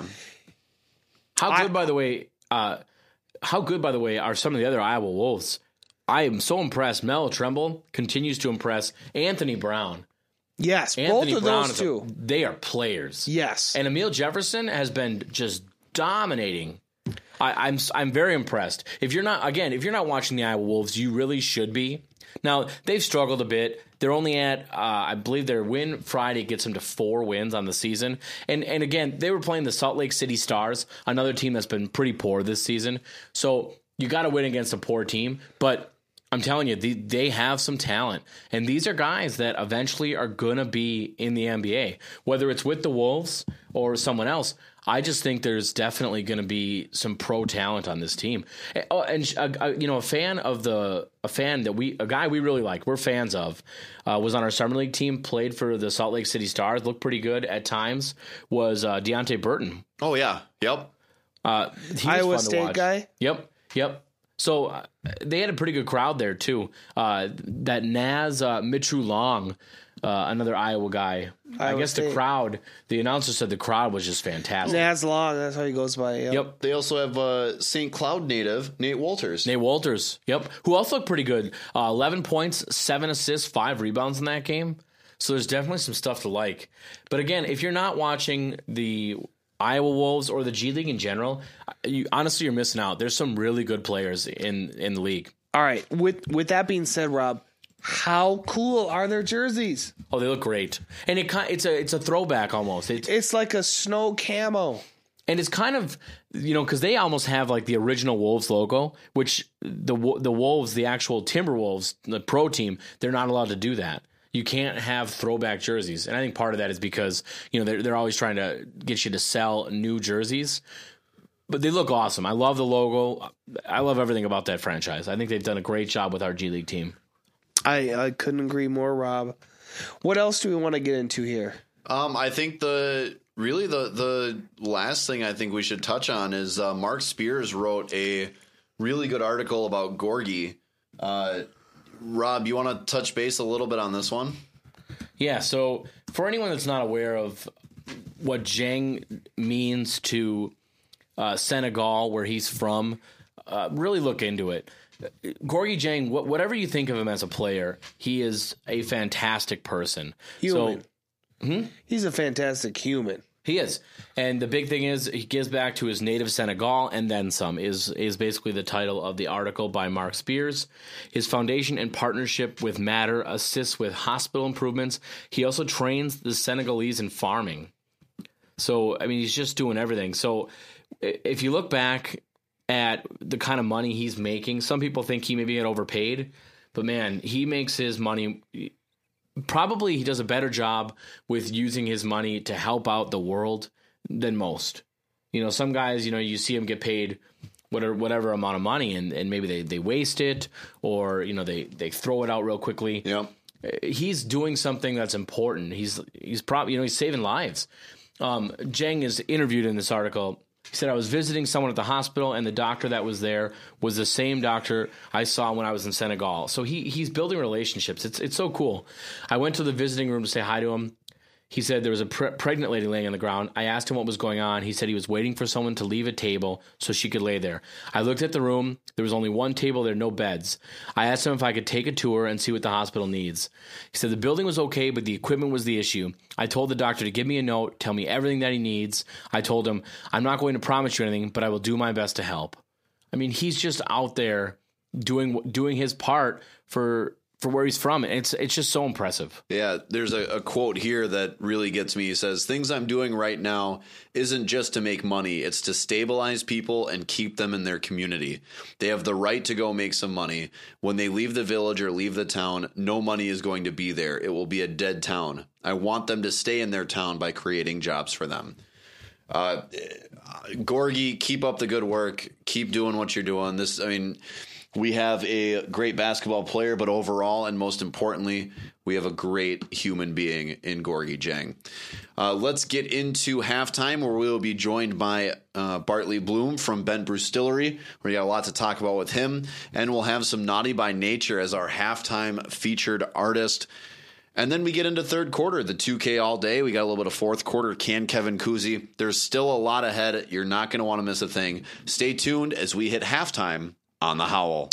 How I- good, by the way, uh, how good, by the way, are some of the other Iowa Wolves? I am so impressed. Mel Tremble continues to impress. Anthony Brown. Yes, Anthony both of Brown those is a- two. they are players. Yes. And Emil Jefferson has been just dominating. I, I'm I'm very impressed. If you're not again, if you're not watching the Iowa Wolves, you really should be. Now they've struggled a bit. They're only at uh, I believe their win Friday gets them to four wins on the season. And and again, they were playing the Salt Lake City Stars, another team that's been pretty poor this season. So you got to win against a poor team, but I'm telling you, they, they have some talent. And these are guys that eventually are going to be in the N B A. Whether it's with the Wolves or someone else, I just think there's definitely going to be some pro talent on this team. Oh, and uh, uh, you know, a fan of the a fan that we a guy we really like, we're fans of, uh, was on our summer league team, played for the Salt Lake City Stars, looked pretty good at times. Was uh, Deontay Burton? Oh yeah. Yep. Uh, he was Iowa fun to State watch. guy? Yep. Yep. So uh, they had a pretty good crowd there too. Uh, that Naz uh, Mitru Long, uh, another Iowa guy. I Iowa guess the State. crowd. The announcer said the crowd was just fantastic. Naz Long, that's how he goes by. Yep. Yep. They also have uh, Saint Cloud native Nate Walters. Nate Walters. Yep. Who also looked pretty good. Uh, Eleven points, seven assists, five rebounds in that game. So there's definitely some stuff to like. But again, if you're not watching the Iowa Wolves or the G League in general, you, honestly, you're missing out. There's some really good players in, in the league. All right. With with that being said, Rob, how cool are their jerseys? Oh, they look great, and it kind it's a it's a throwback almost. It, It's like a snow camo. and it's kind of you know because they almost have like the original Wolves logo, which the Wo- the Wolves, the actual Timberwolves, the pro team, they're not allowed to do that. You can't have throwback jerseys, and I think part of that is because you know they're they're always trying to get you to sell new jerseys. But they look awesome. I love the logo. I love everything about that franchise. I think they've done a great job with our G League team. I, I couldn't agree more, Rob. What else do we want to get into here? Um, I think the really the the last thing I think we should touch on is uh, Mark Spears wrote a really good article about Gorgie. Uh, Rob, you want to touch base a little bit on this one? Yeah, so for anyone that's not aware of what Jang means to uh, Senegal, where he's from, uh, really look into it. Gorgie Jang, wh- whatever you think of him as a player, he is a fantastic person. Human. So He's a fantastic human. he is, and the big thing is he gives back to his native Senegal and then some. Is is basically the title of the article by Mark Spears. His foundation and partnership with Matter assists with hospital improvements. He also trains the Senegalese in farming. So, I mean, he's just doing everything. So, i- if you look back at the kind of money he's making, some people think he maybe get overpaid, but man, he makes his money. Probably he does a better job with using his money to help out the world than most. You know, some guys, you know, you see them get paid whatever whatever amount of money, and, and maybe they, they waste it, or, you know, they, they throw it out real quickly. Yeah. He's doing something that's important. He's he's probably, you know, he's saving lives. Um, Zheng is interviewed in this article. He said, I was visiting someone at the hospital, and the doctor that was there was the same doctor I saw when I was in Senegal. So he he's building relationships. It's it's so cool. I went to the visiting room to say hi to him. He said there was a pre- pregnant lady laying on the ground. I asked him what was going on. He said he was waiting for someone to leave a table so she could lay there. I looked at the room. There was only one table there, no beds. I asked him if I could take a tour and see what the hospital needs. He said the building was okay, but the equipment was the issue. I told the doctor to give me a note, tell me everything that he needs. I told him, I'm not going to promise you anything, but I will do my best to help. I mean, he's just out there doing doing his part for for where he's from. It's it's just so impressive. Yeah, there's a, a quote here that really gets me. He says, things I'm doing right now isn't just to make money. It's to stabilize people and keep them in their community. They have the right to go make some money. When they leave the village or leave the town, no money is going to be there. It will be a dead town. I want them to stay in their town by creating jobs for them. Uh, Gorgie, keep up the good work. Keep doing what you're doing. This, I mean... We have a great basketball player, but overall, and most importantly, we have a great human being in Gorgie Zheng. Uh, let's get into halftime, where we will be joined by uh, Bartley Bloom from Bent Brewstillery. We got a lot to talk about with him, and we'll have some Naughty by Nature as our halftime featured artist. And then we get into third quarter, the two K all day. We got a little bit of fourth quarter. Can Kevin Kuzi? There's still a lot ahead. You're not going to want to miss a thing. Stay tuned as we hit halftime on the Howl.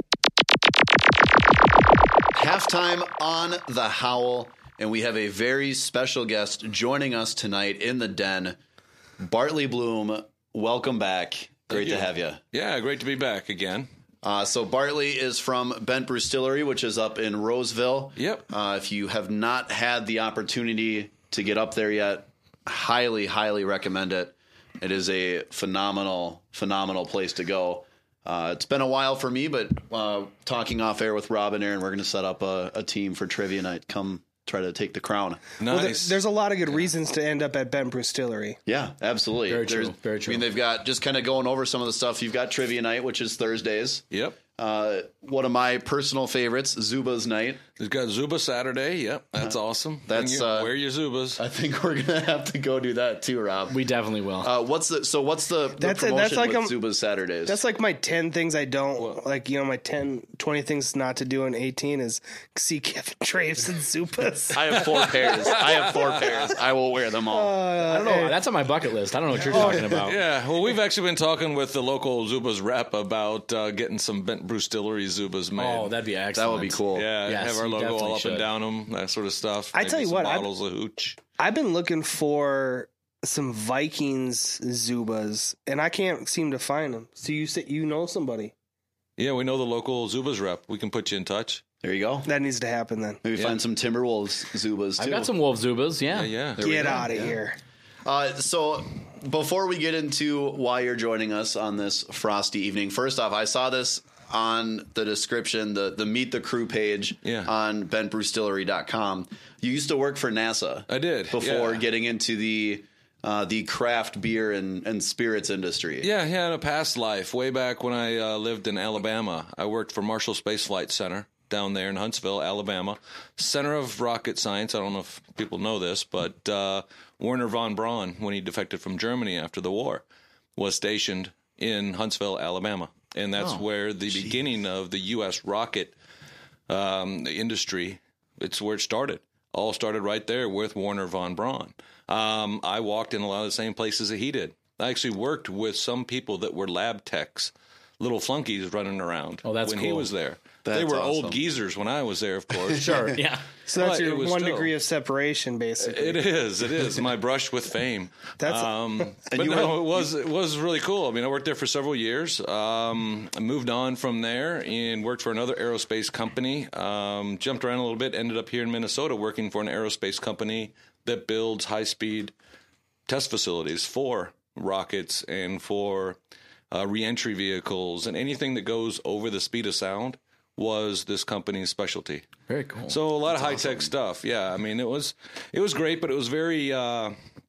Halftime on the Howl, and we have a very special guest joining us tonight in the den. Bartley Bloom, welcome back. Great to have you. Yeah, great to be back again. Uh, so Bartley is from Bent Brewstillery, which is up in Roseville. Yep. Uh, if you have not had the opportunity to get up there yet, highly, highly recommend it. It is a phenomenal, phenomenal place to go. Uh, it's been a while for me, but uh, talking off air with Rob and Aaron, we're going to set up a, a team for trivia night. Come try to take the crown. Nice. Well, there, there's a lot of good reasons to end up at Bent Brewstillery. Yeah, absolutely. Very There's, true. Very true. I mean, they've got, just kind of going over some of the stuff. You've got trivia night, which is Thursdays. Yep. Uh, one of my personal favorites, Zuba's night. We've got Zuba Saturday. Yep, that's uh, awesome. That's your, uh, wear your Zubas. I think we're gonna have to go do that too, Rob. We definitely will. Uh, what's the so? What's the, the that's promotion a, that's like with um, Zuba's Saturdays? That's like my ten things I don't like. You know, my ten, twenty things not to do in eighteen is see Kevin Traves and Zupas. I have four pairs. I have four pairs. I will wear them all. Uh, I don't know. That's on my bucket list. I don't know what you're talking about. Yeah, well, we've actually been talking with the local Zubas rep about uh, getting some Bent Brewstillery Zubas made. Oh, that'd be excellent. That would be cool. Yeah, Yes, have our you logo definitely all up should. and down them, that sort of stuff. I Maybe tell you some what, I've- bottles of hooch. I've been looking for some Vikings Zubas, and I can't seem to find them. So you say you know somebody Yeah, we know the local Zubas rep. We can put you in touch. There you go. that needs to happen. Then Maybe Yeah. find some Timberwolves Zubas too. I've got some Wolf Zubas, yeah. Yeah, yeah. There we get go. out of here. Uh, so before we get into why you're joining us on this frosty evening, first off, I saw this on the description, the, the Meet the Crew page Yeah. on bent brewstillery dot com. You used to work for NASA. I did, Before yeah. getting into the uh, the craft beer and, and spirits industry. Yeah, yeah, in a past life, way back when I uh, lived in Alabama, I worked for Marshall Space Flight Center down there in Huntsville, Alabama, center of rocket science. I don't know if people know this, but uh, Werner von Braun, when he defected from Germany after the war, was stationed in Huntsville, Alabama. And that's Oh, where the geez. beginning of the U S rocket um, industry, it's where it started. All started right there with Werner von Braun. Um, I walked in a lot of the same places that he did. I actually worked with some people that were lab techs, little flunkies running around Oh, that's when he cool. was there. That's they were awesome. old geezers when I was there, of course. Sure, yeah. So that's But it your was one still- degree of separation, basically. It is. It is my brush with fame. That's- um, but you no, had- it was it was really cool. I mean, I worked there for several years. Um, I moved on from there and worked for another aerospace company. Um, jumped around a little bit. Ended up here in Minnesota working for an aerospace company that builds high speed test facilities for rockets and for uh, reentry vehicles and anything that goes over the speed of sound was this company's specialty. Very cool. So a lot That's of high tech awesome. stuff. Yeah, I mean it was it was great, but it was very. Uh,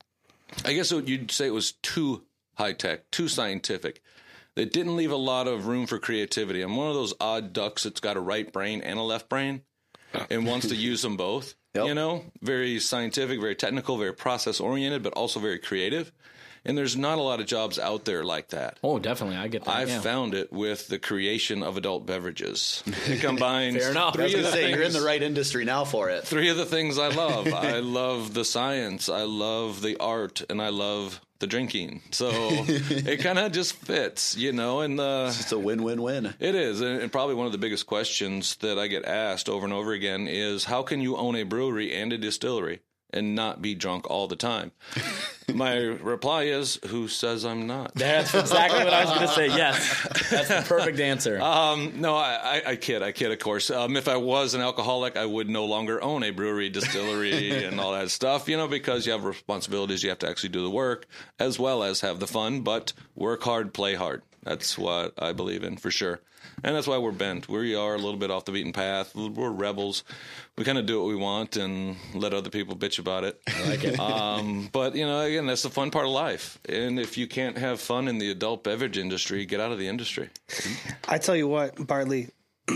I guess it, you'd say it was too high tech, too scientific. It didn't leave a lot of room for creativity. I'm one of those odd ducks that's got a right brain and a left brain, and wants to use them both. Yep. You know, very scientific, very technical, very process oriented, but also very creative. And there's not a lot of jobs out there like that. Oh, definitely. I get that. I've yeah. found it with the creation of adult beverages. It combines Fair enough. three I was of going the to say, things, you're in the right industry now for it. three of the things I love. I love the science, I love the art, and I love the drinking. So it kind of just fits, you know. And the, It's a win-win-win. it is, and and probably one of the biggest questions that I get asked over and over again is, how can you own a brewery and a distillery and not be drunk all the time? My reply is, who says I'm not? That's exactly what I was going to say. Yes. That's the perfect answer. Um, no, I, I, I kid. I kid, of course. Um, if I was an alcoholic, I would no longer own a brewery, distillery, and all that stuff, you know, because you have responsibilities. You have to actually do the work as well as have the fun, but work hard, play hard. That's what I believe in for sure. And that's why we're bent. We are a little bit off the beaten path. We're rebels. We kind of do what we want and let other people bitch about it. I like it. Um, but, you know, again, that's the fun part of life. And if you can't have fun in the adult beverage industry, get out of the industry. I tell you what, Bartley,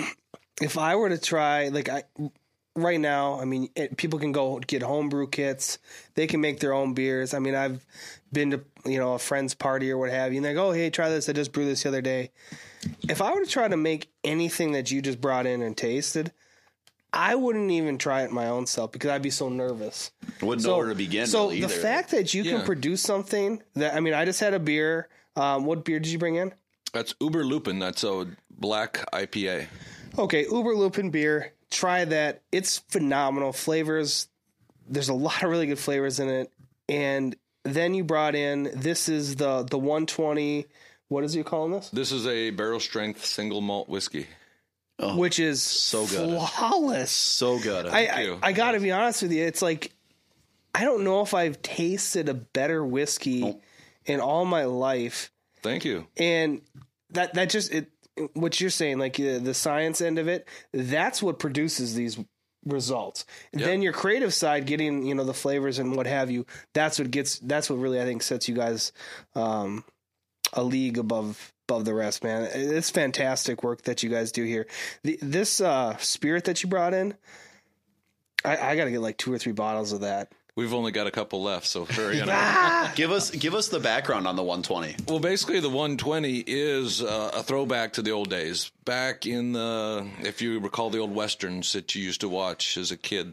if I were to try, like, I, right now, I mean, it, people can go get homebrew kits. They can make their own beers. I mean, I've been to, you know, a friend's party or what have you, and they go, oh, hey, try this. I just brewed this the other day. If I were to try to make anything that you just brought in and tasted, I wouldn't even try it my own self because I'd be so nervous. Wouldn't know where to begin. So really the either. fact that you Yeah. can produce something that, I mean, I just had a beer. Um, what beer did you bring in? That's Uber Lupin. That's a black I P A. Okay, Uber Lupin beer. Try that. It's phenomenal. Flavors. There's a lot of really good flavors in it. And then you brought in, this is the the one twenty. What is you calling this? This is a barrel strength single malt whiskey. Oh, Which is so good. flawless. So good. I, I, you. I got to be honest with you. It's like, I don't know if I've tasted a better whiskey Oh. in all my life. Thank you. And that that just it what you're saying, like uh, the science end of it, that's what produces these results. And Yep. then your creative side, getting, you know, the flavors and what have you, that's what gets that's what really I think sets you guys um, a league above above the rest, man. It's fantastic work that you guys do here. The, this uh, spirit that you brought in, I, I got to get like two or three bottles of that. We've only got a couple left, so hurry on. Give us give us the background on the one twenty. Well, basically, the one twenty is uh, a throwback to the old days. Back in the, if you recall the old westerns that you used to watch as a kid,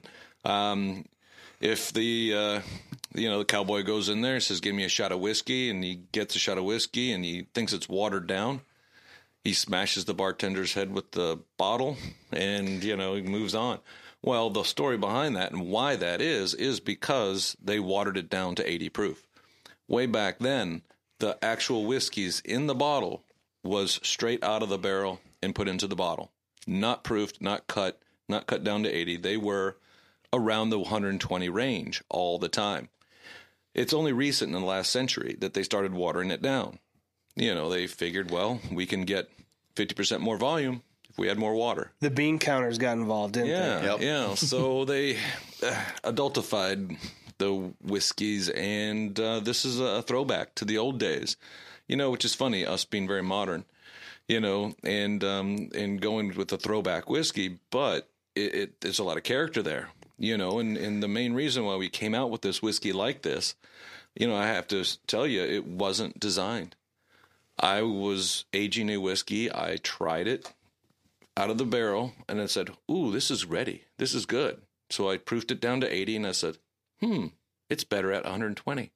um, if the uh, you know the cowboy goes in there and says, "Give me a shot of whiskey," and he gets a shot of whiskey and he thinks it's watered down, he smashes the bartender's head with the bottle, and you know he moves on. Well, the story behind that and why that is, is because they watered it down to eighty proof. Way back then, the actual whiskeys in the bottle was straight out of the barrel and put into the bottle. Not proofed, not cut, not cut down to eighty. They were around the one hundred twenty range all the time. It's only recent in the last century that they started watering it down. You know, they figured, well, we can get fifty percent more volume if we add more water. The bean counters got involved, didn't Yeah, Yep. yeah. So they uh, adultified the whiskeys, and uh, this is a throwback to the old days. You know, which is funny, us being very modern, you know, and um, and going with the throwback whiskey, but it, it there's a lot of character there, you know, and, and the main reason why we came out with this whiskey like this, you know, I have to tell you, it wasn't designed. I was aging a whiskey. I tried it out of the barrel, and I said, ooh, this is ready. This is good. So I proofed it down to eighty, and I said, hmm, it's better at one hundred twenty.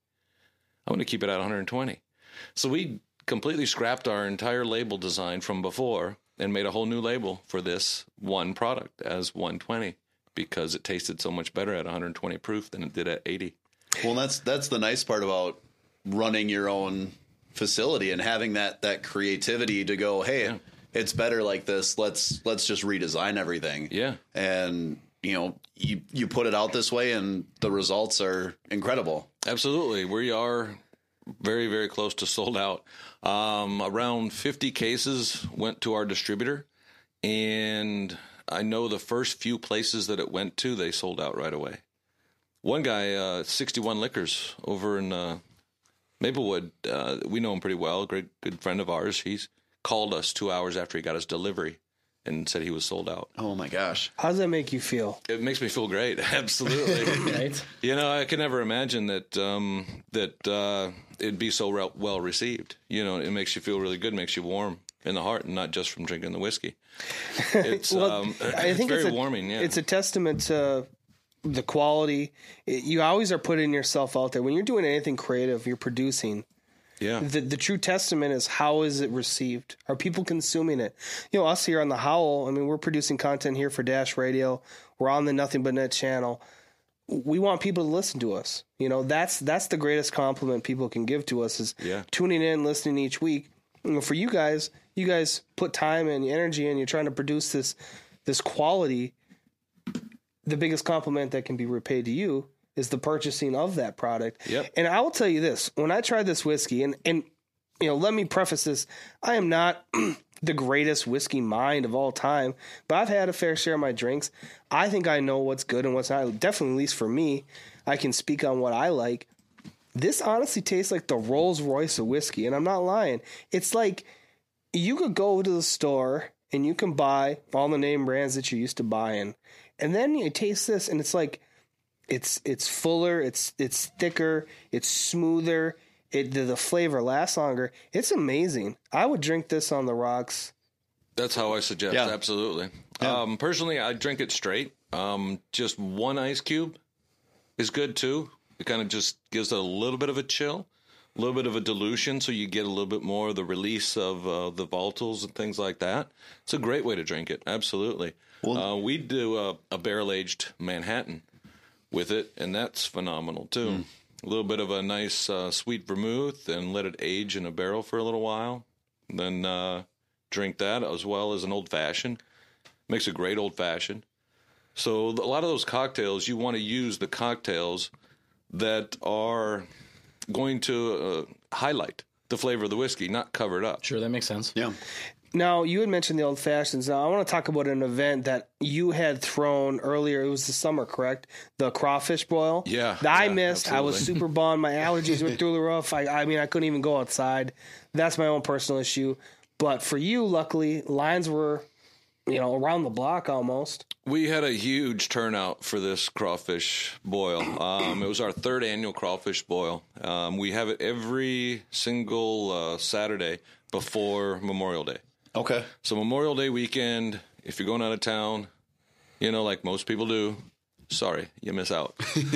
I want to keep it at one hundred twenty. So we completely scrapped our entire label design from before and made a whole new label for this one product as one twenty because it tasted so much better at one hundred twenty proof than it did at eighty. Well, that's that's the nice part about running your own facility and having that that creativity to go, hey, Yeah. it's better like this. Let's let's just redesign everything. Yeah. And you know, you you put it out this way, and the results are incredible. Absolutely. We are very, very close to sold out. Um, around fifty cases went to our distributor, and I know the first few places that it went to, they sold out right away. One guy, uh, sixty-one Liquors over in uh, Maplewood, uh, we know him pretty well, a great good friend of ours. He's called us two hours after he got his delivery and said he was sold out. Oh, my gosh. How does that make you feel? It makes me feel great. Absolutely. Right? You know, I could never imagine that um, that uh, it'd be so re- well received. You know, it makes you feel really good, makes you warm in the heart, and not just from drinking the whiskey. It's, well, um, I think it's very it's a, warming. Yeah, it's a testament to the quality. It, you always are putting yourself out there when you're doing anything creative. You're producing. yeah. The the true testament is how is it received? Are people consuming it? You know, us here on the Howl, I mean, we're producing content here for Dash Radio. We're on the Nothing But Net channel. We want people to listen to us. You know, that's that's the greatest compliment people can give to us is Yeah. tuning in, listening each week. You know, for you guys, you guys put time and energy and you're trying to produce this this quality. The biggest compliment that can be repaid to you is the purchasing of that product. Yep. And I will tell you this, when I tried this whiskey, and, and you know, let me preface this, I am not the greatest whiskey mind of all time, but I've had a fair share of my drinks. I think I know what's good and what's not. Definitely, at least for me, I can speak on what I like. This honestly tastes like the Rolls Royce of whiskey, and I'm not lying. It's like you could go to the store and you can buy all the name brands that you're used to buying, and then you taste this, and it's like it's it's fuller, it's it's thicker, it's smoother. It the, the flavor lasts longer. It's amazing. I would drink this on the rocks. That's how I suggest. Yeah. Absolutely. Yeah. Um, personally, I drink it straight. Um, just one ice cube is good too. It kind of just gives it a little bit of a chill, a little bit of a dilution, so you get a little bit more of the release of uh, the volatiles and things like that. It's a great way to drink it. Absolutely. Well- uh, we do a, a barrel aged Manhattan with it, and that's phenomenal too. Mm. A little bit of a nice uh, sweet vermouth, and let it age in a barrel for a little while. Then uh, drink that as well as an old fashioned. Makes a great old fashioned. So a lot of those cocktails, you want to use the cocktails that are going to uh, highlight the flavor of the whiskey, not cover it up. Sure, that makes sense. Yeah. Now, you had mentioned the old fashions. Now, I want to talk about an event that you had thrown earlier. It was the summer, correct? The crawfish boil. Yeah, That I yeah, missed. I was absolutely. super bummed. My allergies were through the roof. I, I mean, I couldn't even go outside. That's my own personal issue. But for you, luckily, lines were, you know, around the block almost. We had a huge turnout for this crawfish boil. Um, it was our third annual crawfish boil. Um, we have it every single uh, Saturday before Memorial Day. Okay. So Memorial Day weekend, if you're going out of town, you know, like most people do, sorry, you miss out.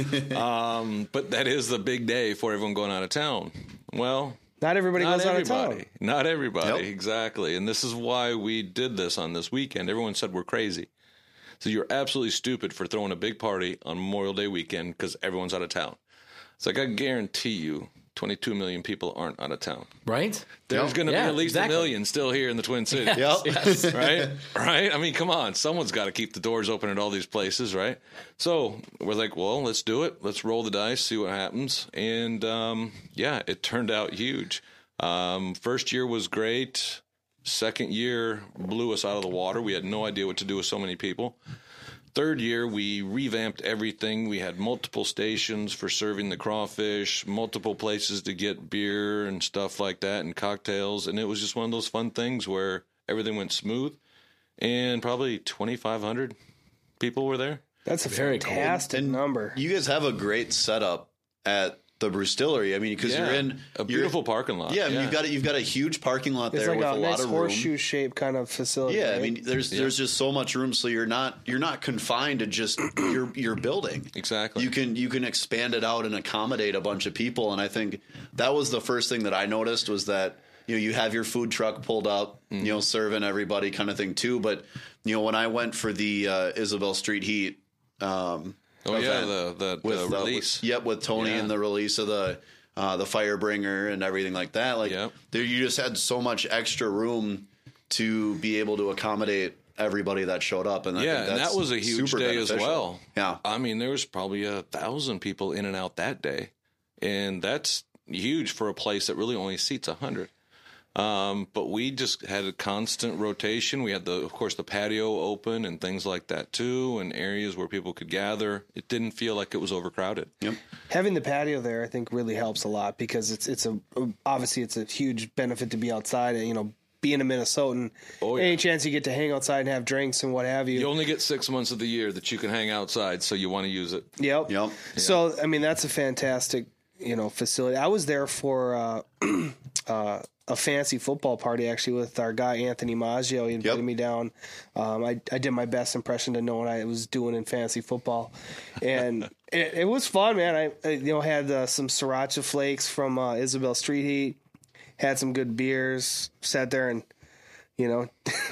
um, but that is the big day for everyone going out of town. Well, Not everybody not goes out of everybody. town. Not everybody, Yep. exactly. And this is why we did this on this weekend. Everyone said we're crazy. So you're absolutely stupid for throwing a big party on Memorial Day weekend because everyone's out of town. It's like I guarantee you twenty-two million people aren't out of town. Right? There's going to Yeah, be at least exactly. a million still here in the Twin Cities. Yep. Right? Right? I mean, come on. Someone's got to keep the doors open at all these places, right? So we're like, well, let's do it. Let's roll the dice, see what happens. And um, yeah, it turned out huge. Um, first year was great. Second year blew us out of the water. We had no idea what to do with so many people. Third year, we revamped everything. We had multiple stations for serving the crawfish, multiple places to get beer and stuff like that and cocktails. And it was just one of those fun things where everything went smooth. And probably twenty-five hundred people were there. That's a Very cool. fantastic number. You guys have a great setup at the Brewstillery. I mean, because Yeah. you're in A you're- beautiful parking lot. Yeah, I mean, Yeah. you've got a, you've got a huge parking lot It's there like with a, a, nice lot of room. horseshoe shaped kind of facility. Yeah, I right? mean, there's there's just so much room, so you're not you're not confined to just your your building. Exactly. You can you can expand it out and accommodate a bunch of people, and I think that was the first thing that I noticed was that you know you have your food truck pulled up, Mm-hmm. you know, serving everybody kind of thing too. But you know, when I went for the uh, Isabel Street Heat, um, Oh, yeah, event the, the, with the uh, release. with, yep, with Tony Yeah. and the release of the uh, the Firebringer and everything like that. Like, Yep. there, you just had so much extra room to be able to accommodate everybody that showed up, and I Yeah, think and that's that was a huge super day as beneficial. well. Yeah, I mean, there was probably a thousand people in and out that day. and that's huge for a place that really only seats one hundred. Um, but we just had a constant rotation. We had, the, of course, the patio open and things like that, too, and areas where people could gather. It didn't feel like it was overcrowded. Yep. Having the patio there, I think, really helps a lot because it's it's a obviously it's a huge benefit to be outside. You know, being a Minnesotan, oh, yeah. any chance you get to hang outside and have drinks and what have you. You only get six months of the year that you can hang outside, so you want to use it. Yep. Yep. So, I mean, that's a fantastic, you know, facility. I was there for uh, uh, a fancy football party, actually, with our guy, Anthony Maggio. He invited Yep. me down. Um, I, I did my best impression to know what I was doing in fancy football. And it, it was fun, man. I, I you know, had uh, some sriracha flakes from uh, Isabel Street Heat, had some good beers, sat there and, you know,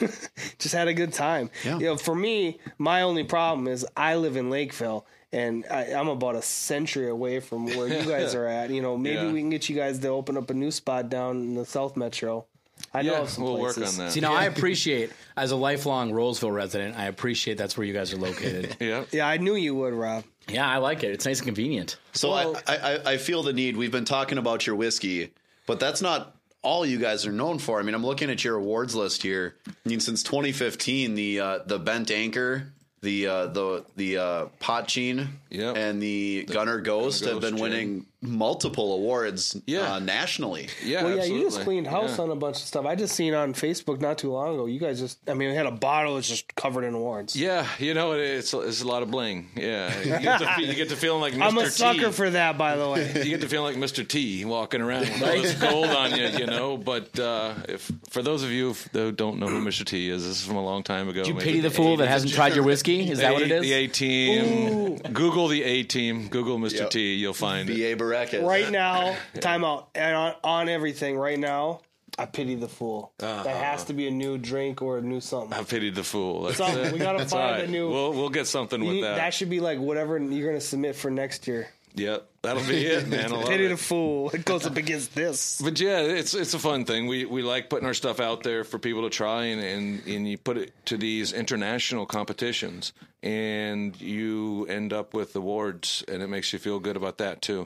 just had a good time. Yeah. You know, for me, my only problem is I live in Lakeville, and I, I'm about a century away from where you guys are at. You know, maybe Yeah. we can get you guys to open up a new spot down in the South Metro. I know Yeah, of some we'll work places. on that. See, now I appreciate, as a lifelong Roseville resident, I appreciate that's where you guys are located. Yeah. Yeah, I knew you would, Rob. Yeah, I like it. It's nice and convenient. So Well- I, I, I feel the need. We've been talking about your whiskey, but that's not all you guys are known for. I mean, I'm looking at your awards list here. I mean, since twenty fifteen, the uh, the Bent Anchor, the uh, the the uh, Potchine, Yep. and the, Gunner Ghost Gunner have been Ghost, winning multiple awards Yeah. uh, nationally. Yeah, Well, yeah, you just absolutely. cleaned house Yeah. on a bunch of stuff. I just seen on Facebook not too long ago. You guys just, I mean, we had a bottle that's just covered in awards. Yeah, you know, it's it's a lot of bling. Yeah, you get to, fe- you get to feeling like Mister I'm a sucker T. for that, by the way. You get to feel like Mister T walking around with all this gold on you, you know. But uh, if for those of you who don't know who Mister T is, this is from a long time ago. Do you maybe pity the the fool that eighties. hasn't tried your whiskey? Is that what it is? The A Team. Google the A Team. Google Mister Yep. T. You'll find it. B A Baracus. Right now, time out. And on, on everything right now, I pity the fool. Uh-huh. That has to be a new drink or a new something. I pitied the fool. That's Something. it. We gotta That's find all right. a new- We'll we'll get something You with need- that. that should be like whatever you're going to submit for next year. Yep, that'll be it, man. I love Pity it. the fool. It goes up against this. But yeah, it's it's a fun thing. We we like putting our stuff out there for people to try, and, and, and you put it to these international competitions, and you end up with awards, and it makes you feel good about that too.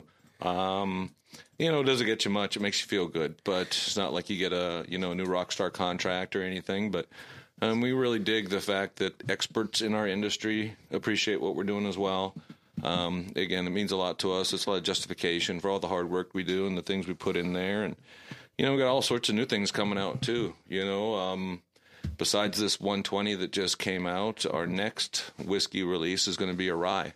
Um, you know, it doesn't get you much. It makes you feel good, but it's not like you get a you know a new rock star contract or anything. But um, we really dig the fact that experts in our industry appreciate what we're doing as well. Um, again, it means a lot to us. It's a lot of justification for all the hard work we do and the things we put in there. And, you know, we got all sorts of new things coming out too. You know, um, besides this one twenty that just came out, our next whiskey release is going to be a rye.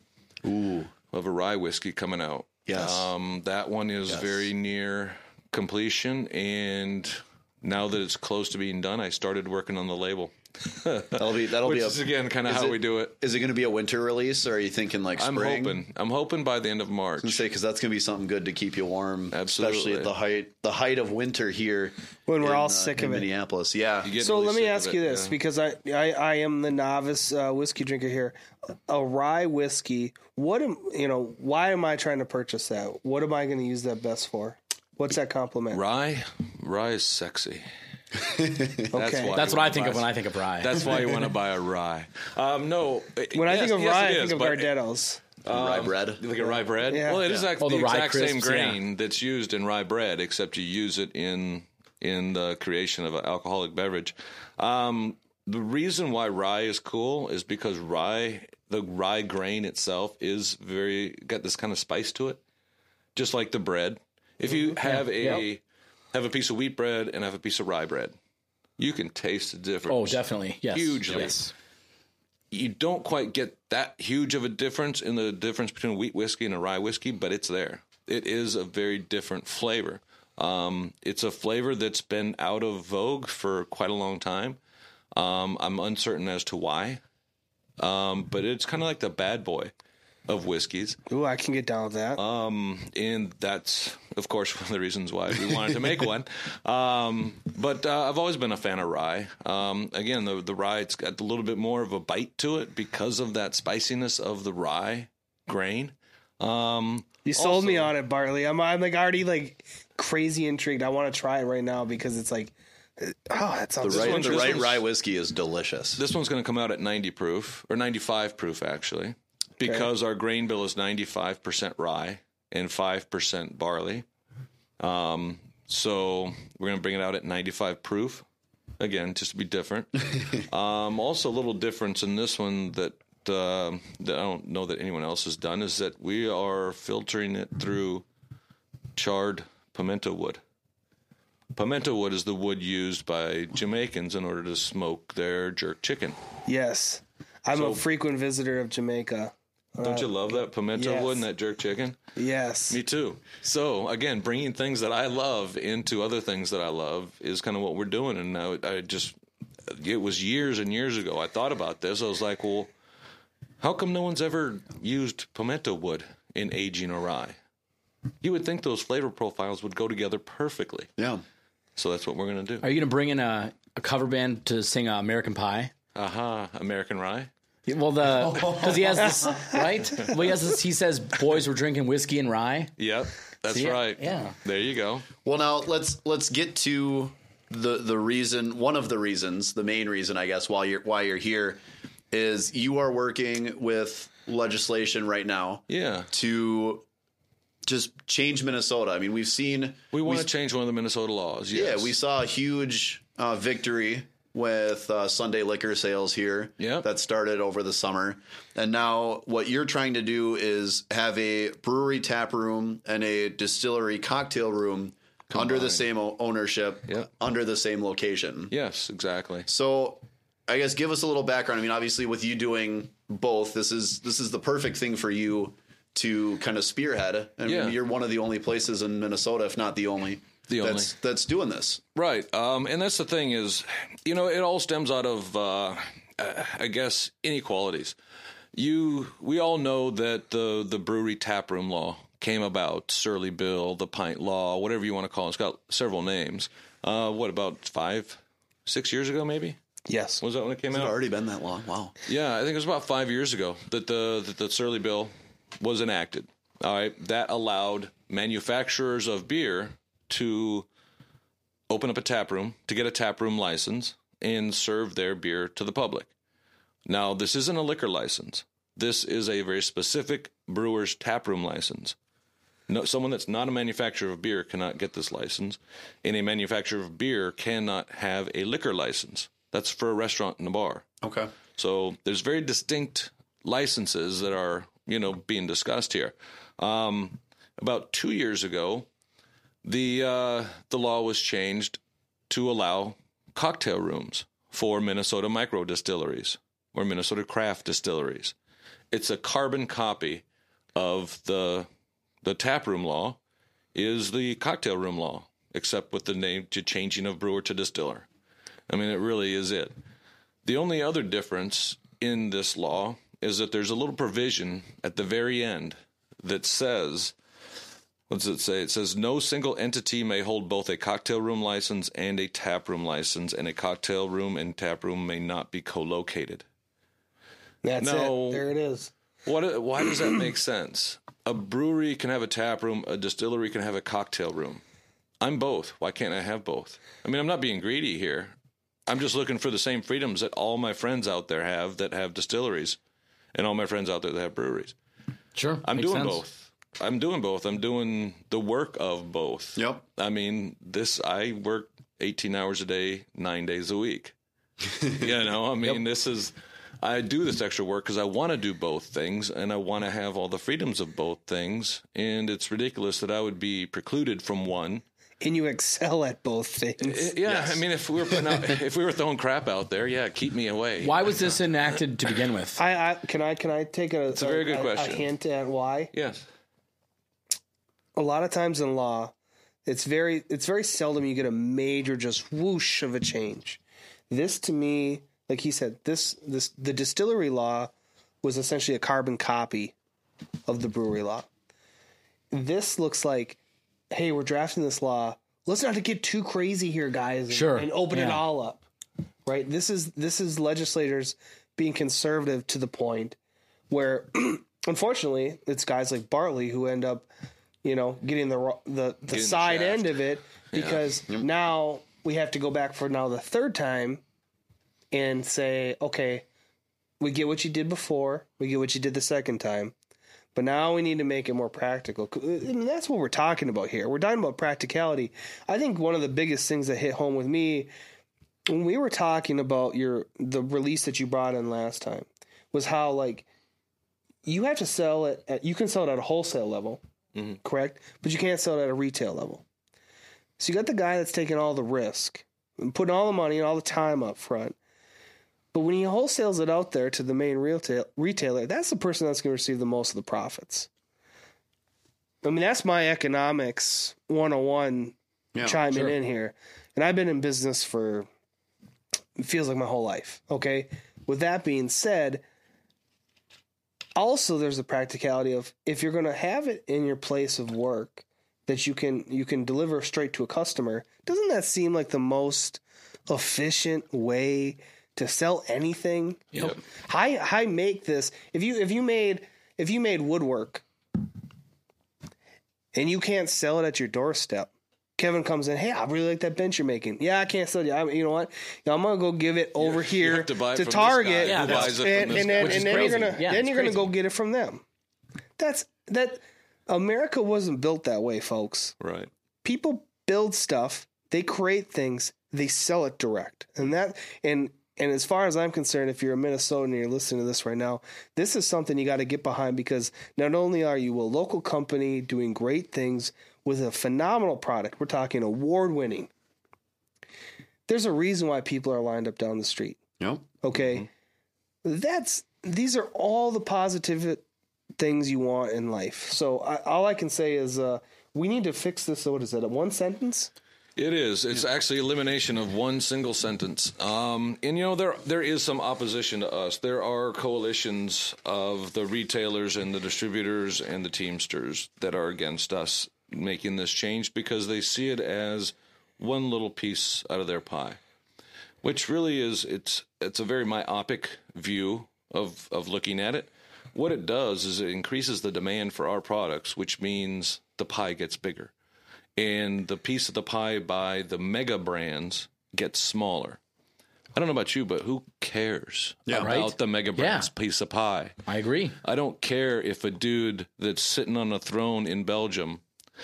Ooh. We'll have a rye whiskey coming out. Yes. Um, that one is Yes. very near completion. And now that it's close to being done, I started working on the label. That'll be that'll Which be a, is, again, kind of is how it- we do it. Is it going to be a winter release, or are you thinking like I'm spring? hoping. I'm hoping by the end of March. I was gonna say because that's gonna be something good to keep you warm, Absolutely. especially at the height the height of winter here When we're in, all uh, sick in of it. Minneapolis. Yeah, You get So really let me sick of ask it, you this, yeah. because I, I I am the novice uh, whiskey drinker here. A rye whiskey. What am you know? Why am I trying to purchase that? What am I going to use that best for? What's that compliment? Rye, rye is sexy. That's Okay. why That's you what I wanna think buy- of when I think of rye. That's why you want to buy a rye. Um, no, When I yes, think of yes, rye, it I is, think of but- Gardettos. rye bread. Like a rye bread? Yeah. Well, it is Yeah. actually Oh, the, the rye exact same crisps, yeah. grain that's used in rye bread, except you use it in in the creation of an alcoholic beverage. Um, the reason why rye is cool is because rye, the rye grain itself, is very got this kind of spice to it, just like the bread. If you have a Yep. have a piece of wheat bread and have a piece of rye bread, you can taste the difference. Oh, definitely. Yes. Hugely. Yes. You don't quite get that huge of a difference in the difference between a wheat whiskey and a rye whiskey, but it's there. It is a very different flavor. Um, it's a flavor that's been out of vogue for quite a long time. Um, I'm uncertain as to why, um, but it's kind of like the bad boy of whiskeys. Ooh, I can get down with that. Um, and that's, of course, one of the reasons why we wanted to make one. Um, but uh, I've always been a fan of rye. Um, again, the, the rye, it's got a little bit more of a bite to it because of that spiciness of the rye grain. Um, you sold me also- on it, Bartley. I'm I'm like already like crazy intrigued. I want to try it right now because it's like, oh, that The sounds right, one- the this right one's- rye whiskey is delicious. This one's going to come out at ninety proof, or ninety-five proof, actually, because our grain bill is ninety-five percent rye and five percent barley. Um, so we're going to bring it out at ninety-five proof. Again, just to be different. um, also, a little difference in this one that, uh, that I don't know that anyone else has done is that we are filtering it through charred pimento wood. Pimento wood is the wood used by Jamaicans in order to smoke their jerk chicken. Yes. I'm So- a frequent visitor of Jamaica. Don't you love that pimento yes. wood and that jerk chicken? Yes. Me too. So again, bringing things that I love into other things that I love is kind of what we're doing. And now I just, it was years and years ago. I thought about this. I was like, well, how come no one's ever used pimento wood in aging a rye? You would think those flavor profiles would go together perfectly. Yeah. So that's what we're going to do. Are you going to bring in a, a cover band to sing uh, American Pie? Aha, uh-huh. American Rye. Well, the because he has this right. Well, he has this. He says boys were drinking whiskey and rye. Yep, that's See, right. yeah. There you go. Well, now let's let's get to the the reason. One of the reasons, the main reason, I guess, why you're why you're here, is you are working with legislation right now. Yeah. To just change Minnesota. I mean, we've seen We want we- to change one of the Minnesota laws. Yes. Yeah, we saw a huge uh, victory with uh, Sunday liquor sales here. Yep. That started over the summer. And now what you're trying to do is have a brewery tap room and a distillery cocktail room under the Combined. same o- ownership, Yep. under the same location. Yes, exactly. So I guess give us a little background. I mean, obviously with you doing both, this is this is the perfect thing for you to kind of spearhead. I mean, Yeah. you're one of the only places in Minnesota, if not the only, The only. that's that's doing this. Right. Um, and that's the thing is, you know, it all stems out of, uh, uh, I guess, inequalities. You, we all know that the, the brewery taproom law came about, Surly Bill, the pint law, whatever you want to call it. It's got several names. Uh, what, about five, six years ago, maybe? Yes. Was that when it came It's out? already been that long. Wow. Yeah, I think it was about five years ago that the that the Surly Bill was enacted. All right, that allowed manufacturers of beer to open up a tap room, to get a tap room license, and serve their beer to the public. Now, this isn't a liquor license. This is a very specific brewer's tap room license. No, someone that's not a manufacturer of beer cannot get this license, and a manufacturer of beer cannot have a liquor license. That's for a restaurant and a bar. Okay. So there's very distinct licenses that are, you know, being discussed here. Um, about two years ago, the uh, the law was changed to allow cocktail rooms for Minnesota micro distilleries or Minnesota craft distilleries. It's a carbon copy of the the taproom law is the cocktail room law, except with the name to changing of brewer to distiller. I mean, it really is it. The only other difference in this law is that there's a little provision at the very end that says, what does it say? It says, no single entity may hold both a cocktail room license and a tap room license, and a cocktail room and tap room may not be co-located. That's No. it. There it is. What? Why does that make sense? A brewery can have a tap room, a distillery can have a cocktail room. I'm both. Why can't I have both? I mean, I'm not being greedy here. I'm just looking for the same freedoms that all my friends out there have that have distilleries, and all my friends out there that have breweries. Sure, I'm makes doing sense. both. I'm doing both. I'm doing the work of both. Yep. I mean, this, I work eighteen hours a day, nine days a week. You know, I mean, this is, I do this extra work because I want to do both things and I want to have all the freedoms of both things. And it's ridiculous that I would be precluded from one. And you excel at both things. Yeah, Yes. I mean, if we were putting out, if we were throwing crap out there, yeah, keep me away. Why was this enacted to begin with? I, I can I can I take a, It's a very good question. a hint at why? Yes. A lot of times in law, it's very it's very seldom you get a major just whoosh of a change. This to me, like he said, this this the distillery law was essentially a carbon copy of the brewery law. This looks like, hey, we're drafting this law. Let's not get too crazy here, guys, and, Sure. and open it Yeah. all up. Right? This is this is legislators being conservative to the point where, unfortunately, it's guys like Bartley who end up, you know, getting the ro- the, the the side shaft. end of it because now we have to go back for now the third time and say, okay, we get what you did before, we get what you did the second time, But now we need to make it more practical. I mean, that's what we're talking about here. We're talking about practicality. I think one of the biggest things that hit home with me when we were talking about your the release that you brought in last time was how, like, you have to sell it at, you can sell it at a wholesale level, mm-hmm. correct? But you can't sell it at a retail level. So you got the guy that's taking all the risk and putting all the money and all the time up front. But when he wholesales it out there to the main retail, retailer, that's the person that's going to receive the most of the profits. I mean, that's my economics one oh one yeah, chiming sure. in here. And I've been in business for, it feels like my whole life. Okay. With that being said, also there's the practicality of if you're going to have it in your place of work that you can, you can deliver straight to a customer, doesn't that seem like the most efficient way to sell anything? Yep. You know, I, I make this, if you, if you made, if you made woodwork and you can't sell it at your doorstep, Kevin comes in, hey, I really like that bench you're making. Yeah, I can't sell it. I, you know what? You know, I'm gonna go give it over you here to, buy to Target, yeah, buys it and, from and then, guy. and then you're gonna yeah, then you're crazy. gonna go get it from them. That's that. America wasn't built that way, folks. Right. People build stuff, they create things, they sell it direct, and that and. And as far as I'm concerned, if you're a Minnesotan and you're listening to this right now, this is something you got to get behind because not only are you a local company doing great things with a phenomenal product, we're talking award-winning. There's a reason why people are lined up down the street. Yep. Okay? Mm-hmm. That's these are all the positive things you want in life. So I, all I can say is uh, we need to fix this. What is it? One sentence? It is. It's yeah. actually elimination of one single sentence. Um, and, you know, there there is some opposition to us. There are coalitions of the retailers and the distributors and the Teamsters that are against us making this change because they see it as one little piece out of their pie, which really is, it's it's a very myopic view of, of looking at it. What it does is it increases the demand for our products, which means the pie gets bigger. And the piece of the pie by the mega brands gets smaller. I don't know about you, but who cares yeah, about right? the mega brands yeah. piece of pie? I agree. I don't care if a dude that's sitting on a throne in Belgium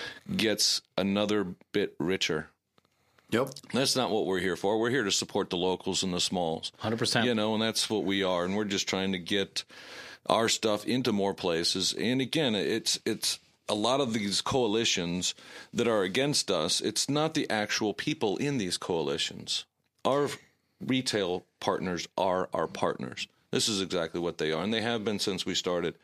gets another bit richer. Yep. That's not what we're here for. We're here to support the locals and the smalls. one hundred percent. You know, and that's what we are. And we're just trying to get our stuff into more places. And again, it's it's... a lot of these coalitions that are against us, it's not the actual people in these coalitions. Our retail partners are our partners. This is exactly what they are, and they have been since we started.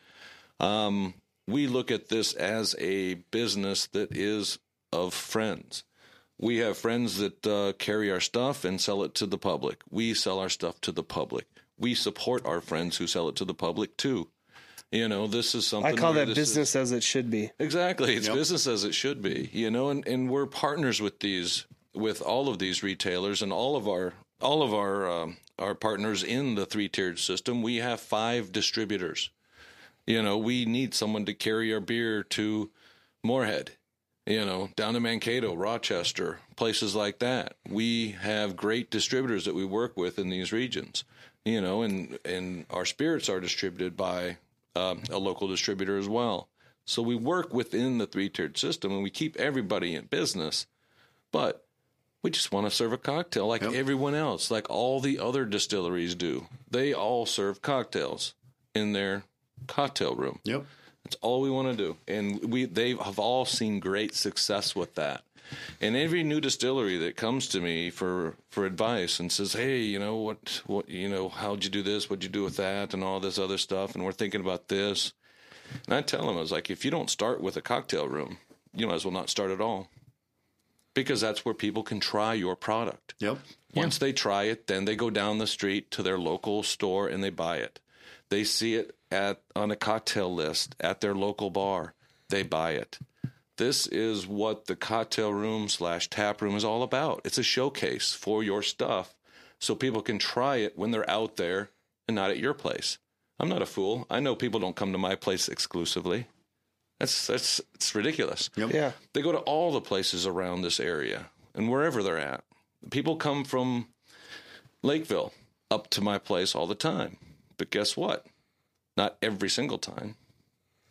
Um, we look at this as a business that is of friends. We have friends that uh, carry our stuff and sell it to the public. We sell our stuff to the public. We support our friends who sell it to the public, too. You know, this is something... I call that this business is, as it should be. Exactly. It's yep. business as it should be, you know, and, and we're partners with these, with all of these retailers and all of our, all of our, um, our partners in the three-tiered system. We have five distributors. You know, we need someone to carry our beer to Moorhead, you know, down to Mankato, Rochester, places like that. We have great distributors that we work with in these regions, you know, and, and our spirits are distributed by Uh, a local distributor as well. So we work within the three-tiered system, and we keep everybody in business, but we just want to serve a cocktail like yep. everyone else, like all the other distilleries do. They all serve cocktails in their cocktail room. Yep. That's all we want to do, and we they have all seen great success with that. And every new distillery that comes to me for, for advice and says, hey, you know, what, what, you know, how'd you do this? What'd you do with that? And all this other stuff. And we're thinking about this. And I tell them, I was like, if you don't start with a cocktail room, you might as well not start at all. Because that's where people can try your product. Yep. Once yeah. they try it, then they go down the street to their local store and they buy it. They see it at on a cocktail list at their local bar. They buy it. This is what the cocktail room slash tap room is all about. It's a showcase for your stuff so people can try it when they're out there and not at your place. I'm not a fool. I know people don't come to my place exclusively. That's that's it's ridiculous. Yep. Yeah. They go to all the places around this area and wherever they're at. People come from Lakeville up to my place all the time. But guess what? Not every single time.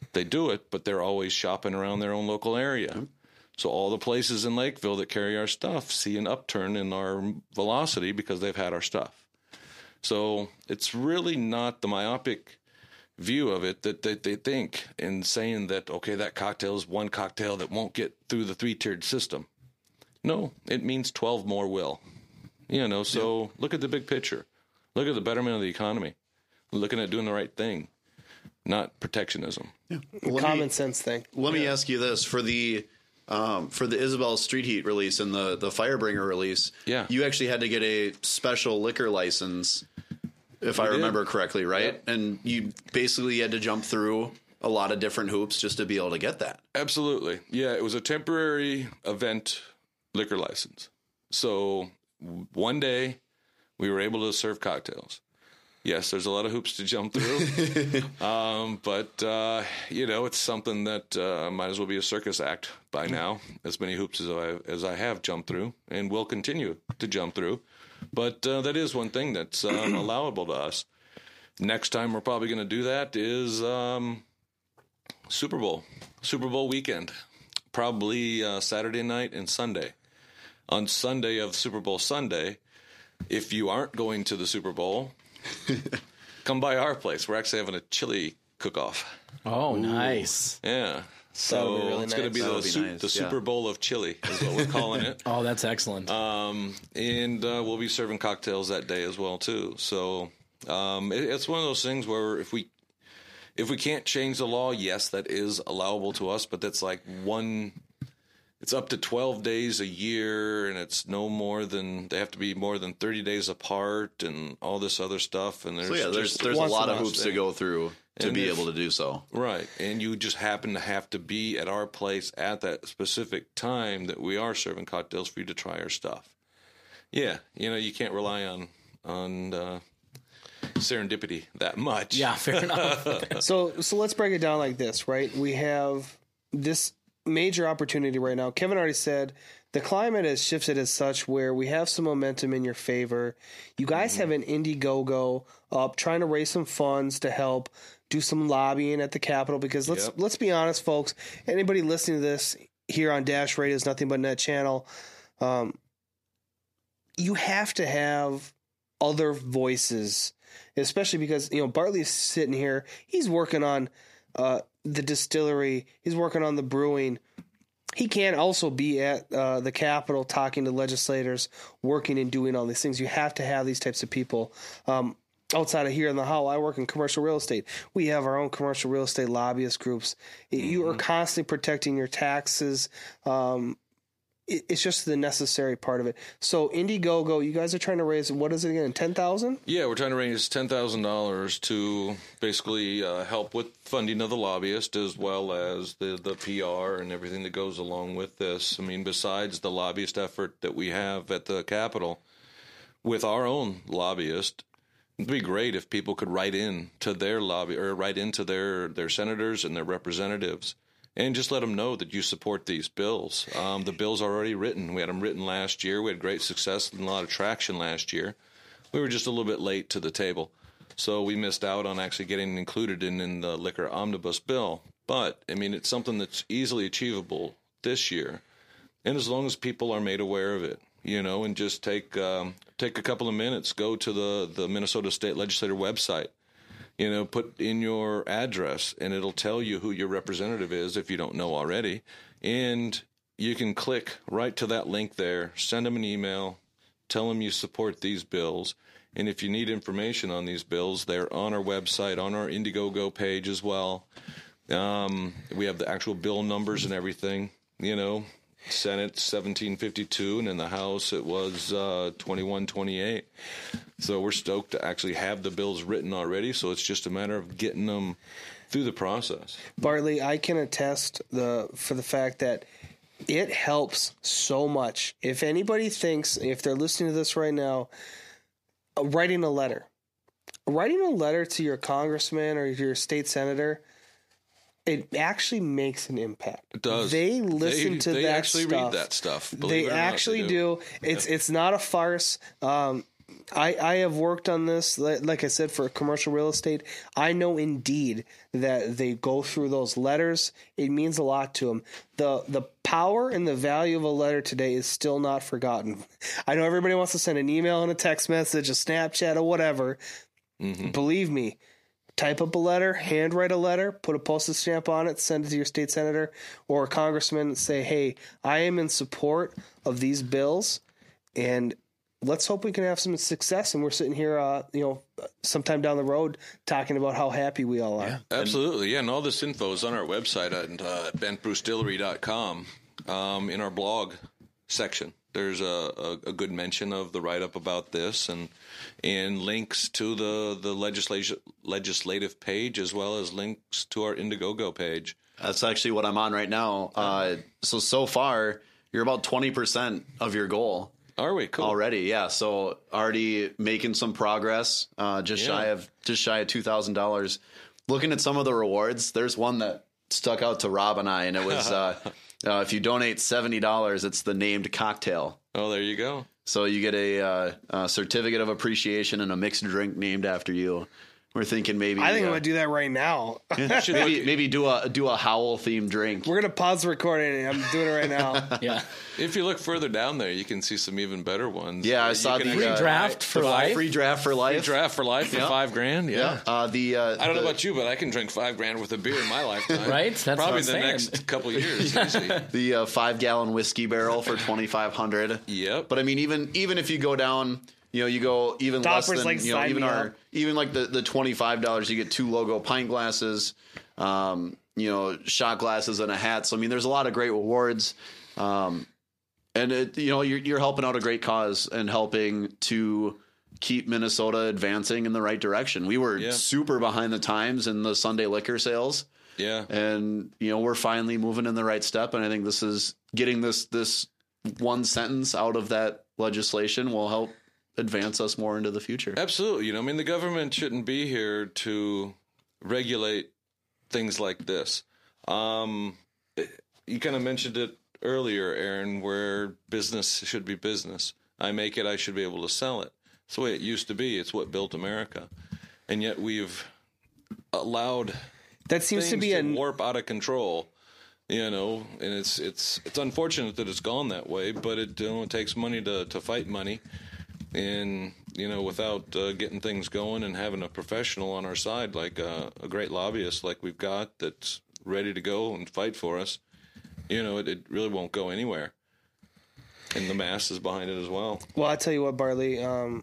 they do it, but they're always shopping around their own local area. So all the places in Lakeville that carry our stuff see an upturn in our velocity because they've had our stuff. So it's really not the myopic view of it that, that they think in saying that, okay, that cocktail is one cocktail that won't get through the three-tiered system. No, it means twelve more will. You know, so yeah. Look at the big picture. Look at the betterment of the economy. Looking at doing the right thing, not protectionism. Yeah. Common me, sense thing. Let yeah. me ask you this. For the um, for the Isabel Street Heat release and the, the Firebringer release, yeah. you actually had to get a special liquor license, if we I remember did. correctly, right? Yep. And you basically had to jump through a lot of different hoops just to be able to get that. Absolutely. Yeah, it was a temporary event liquor license. So one day we were able to serve cocktails. Yes, there's a lot of hoops to jump through, um, but, uh, you know, it's something that uh, might as well be a circus act by now, as many hoops as I, as I have jumped through and will continue to jump through. But uh, that is one thing that's um, allowable to us. Next time we're probably going to do that is um, Super Bowl, Super Bowl weekend, probably uh, Saturday night and Sunday. On Sunday of Super Bowl Sunday, if you aren't going to the Super Bowl, come by our place. We're actually having a chili cook-off. Oh, Ooh. nice. Yeah. So really it's nice. going to be the, be su- nice. the yeah. Super Bowl of chili is what we're calling it. Oh, that's excellent. Um, and uh, we'll be serving cocktails that day as well, too. So um, it, it's one of those things where if we if we can't change the law, yes, that is allowable to us, but that's like one... It's up to twelve days a year, and it's no more than they have to be more than thirty days apart, and all this other stuff. And there's so yeah, there's just there's a lot of hoops thing. to go through to and be if, able to do so. Right, and you just happen to have to be at our place at that specific time that we are serving cocktails for you to try our stuff. Yeah, you know, you can't rely on on uh, serendipity that much. Yeah, fair enough. so so let's break it down like this, right? We have this major opportunity right now. Kevin already said the climate has shifted as such where we have some momentum in your favor. You guys mm-hmm. have an Indiegogo up trying to raise some funds to help do some lobbying at the Capitol, because let's yep. let's be honest, folks. Anybody listening to this here on Dash Radio's Nothing But Net channel, um, you have to have other voices, especially because, you know, Bartley's sitting here. He's working on uh, the distillery. He's working on the brewing. He can't also be at uh, the Capitol talking to legislators, working and doing all these things. You have to have these types of people. Um, outside of here in the Howell, I work in commercial real estate. We have our own commercial real estate lobbyist groups. Mm-hmm. You are constantly protecting your taxes. Um, it, it's just the necessary part of it. So Indiegogo, you guys are trying to raise, what is it again, ten thousand dollars? Yeah, we're trying to raise ten thousand dollars to basically uh, help with funding of the lobbyist, as well as the, the P R and everything that goes along with this. I mean, besides the lobbyist effort that we have at the Capitol with our own lobbyist, it'd be great if people could write in to their lobby or write into their, their senators and their representatives and just let them know that you support these bills. Um, the bills are already written. We had them written last year. We had great success and a lot of traction last year. We were just a little bit late to the table, so we missed out on actually getting included in, in the liquor omnibus bill. But, I mean, it's something that's easily achievable this year, and as long as people are made aware of it, you know, and just take um, take a couple of minutes, go to the, the Minnesota State Legislature website, you know, put in your address, and it'll tell you who your representative is if you don't know already, and you can click right to that link there, send them an email, tell them you support these bills, and if you need information on these bills, they're on our website, on our Indiegogo page as well. Um, we have the actual bill numbers and everything, you know. Senate seventeen fifty-two, and in the House it was uh, twenty-one twenty-eight. So we're stoked to actually have the bills written already, so it's just a matter of getting them through the process. Bartley, I can attest the for the fact that it helps so much. If anybody thinks, if they're listening to this right now, uh, writing a letter, writing a letter to your congressman or your state senator, it actually makes an impact. It does. They listen they, to they that actually stuff. read that stuff. They it or actually not, they do. do. It's yeah. it's not a farce. Um, I, I have worked on this, like I said, for commercial real estate. I know indeed that they go through those letters. It means a lot to them. The the power and the value of a letter today is still not forgotten. I know everybody wants to send an email and a text message, a Snapchat, or whatever. Mm-hmm. Believe me, type up a letter, handwrite a letter, put a postage stamp on it, send it to your state senator or a congressman and say, hey, I am in support of these bills, and let's hope we can have some success. And we're sitting here, uh, you know, sometime down the road talking about how happy we all are. Yeah, absolutely. Yeah, and all this info is on our website at uh, bent brew distillery dot com um, in our blog section. There's a, a, a good mention of the write-up about this and and links to the, the legislation, legislative page as well as links to our Indiegogo page. That's actually what I'm on right now. Uh, so, so far, you're about twenty percent of your goal. Are we? Cool. Already, yeah. So already making some progress, uh, just Yeah. shy of just shy of two thousand dollars. Looking at some of the rewards, there's one that stuck out to Rob and I, and it was uh, uh, if you donate seventy dollars, it's the named cocktail. Oh, there you go. So you get a, uh, a certificate of appreciation and a mixed drink named after you. We're thinking maybe I think uh, I'm going to do that right now. maybe maybe do a do a Howl themed drink. We're going to pause the recording. I'm doing it right now. Yeah. If you look further down there, you can see some even better ones. Yeah, I You saw can the actually uh, draft for the life. Free draft for life. Free draft for life for Yeah. five grand. Yeah. Yeah. Uh, the uh, I don't know the- about you, but I can drink five grand worth of beer in my lifetime. Right? That's Probably what the I'm saying. next couple of years. Easy. the uh, five gallon whiskey barrel for twenty-five hundred. Yep. But I mean, even even if you go down, you know, you go even Toppers less than like you know, sign even me our up. even like the the twenty-five dollars, you get two logo pint glasses, um, you know, shot glasses and a hat. So I mean, there's a lot of great rewards, um, and it, you know, you're you're helping out a great cause and helping to keep Minnesota advancing in the right direction. We were Yeah. super behind the times in the Sunday liquor sales. Yeah. And you know, we're finally moving in the right step, and I think this is getting this this one sentence out of that legislation will help advance us more into the future. Absolutely. You know, I mean, the government shouldn't be here to regulate things like this. Um, you kind of mentioned it earlier, Aaron, where business should be business. I make it, I should be able to sell it. It's the way it used to be. It's what built America. And yet we've allowed That seems things to be a warp out of control. You know, and it's it's it's unfortunate that it's gone that way, but it, you know, it takes money to, to fight money. And, you know, without uh, getting things going and having a professional on our side, like uh, a great lobbyist like we've got that's ready to go and fight for us, you know, it, it really won't go anywhere. And the mass is behind it as well. Well, I tell you what, Barley. Um,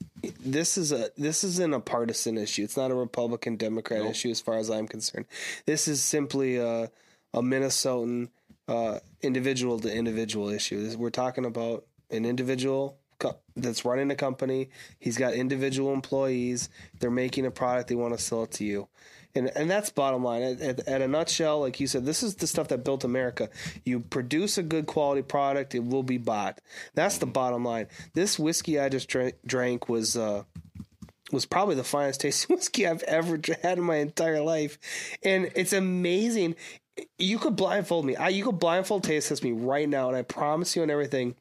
this is a this isn't a partisan issue. It's not a Republican Democrat Nope. issue, as far as I'm concerned. This is simply a a Minnesotan uh, individual to individual issue. This, we're talking about an individual co- that's running a company. He's got individual employees. They're making a product. They want to sell it to you. And and that's bottom line. At, at, at a nutshell, like you said, this is the stuff that built America. You produce a good quality product, it will be bought. That's the bottom line. This whiskey I just drank, drank was uh, was probably the finest tasting whiskey I've ever had in my entire life. And it's amazing. You could blindfold me. I, you could blindfold taste test me right now, and I promise you on everything,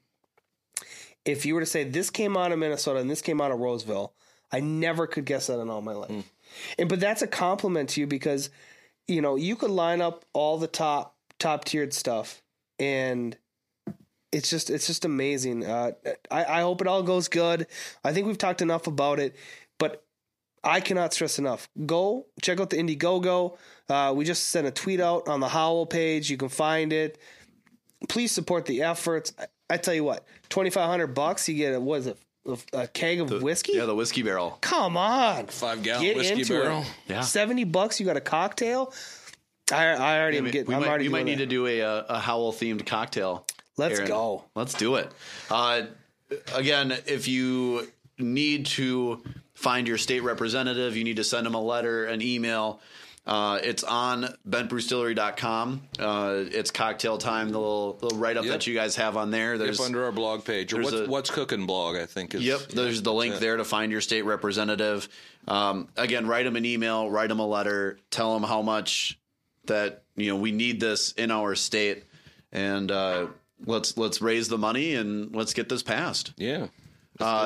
if you were to say this came out of Minnesota and this came out of Roseville, I never could guess that in all my life. Mm. And but that's a compliment to you because, you know, you could line up all the top top tiered stuff, and it's just it's just amazing. Uh, I, I hope it all goes good. I think we've talked enough about it, but I cannot stress enough. Go check out the Indiegogo. Uh, we just sent a tweet out on the Howl page. You can find it. Please support the efforts. I, I tell you what, twenty-five hundred bucks, you get a, what is it? A keg of The- whiskey? Yeah, the whiskey barrel. Come on. Five gallon Get whiskey into barrel. it. Yeah. seventy bucks, you got a cocktail? I, I already am we getting, we I'm might, already we might doing need that. to do a, a, a Howl themed cocktail. Let's Aaron. go. Let's do it. Uh, again, if you need to find your state representative, you need to send them a letter, an email. Uh, it's on bent brew distillery dot com. Uh, it's cocktail time, the little, little write-up Yep. that you guys have on there. There's Yep, under our blog page. Or there's what's, a- what's Cooking blog, I think. is Yep, there's the link Yeah. there to find your state representative. Um, again, write them an email, write them a letter, tell them how much that you know we need this in our state, and uh, let's let's raise the money and let's get this passed. Yeah. Uh,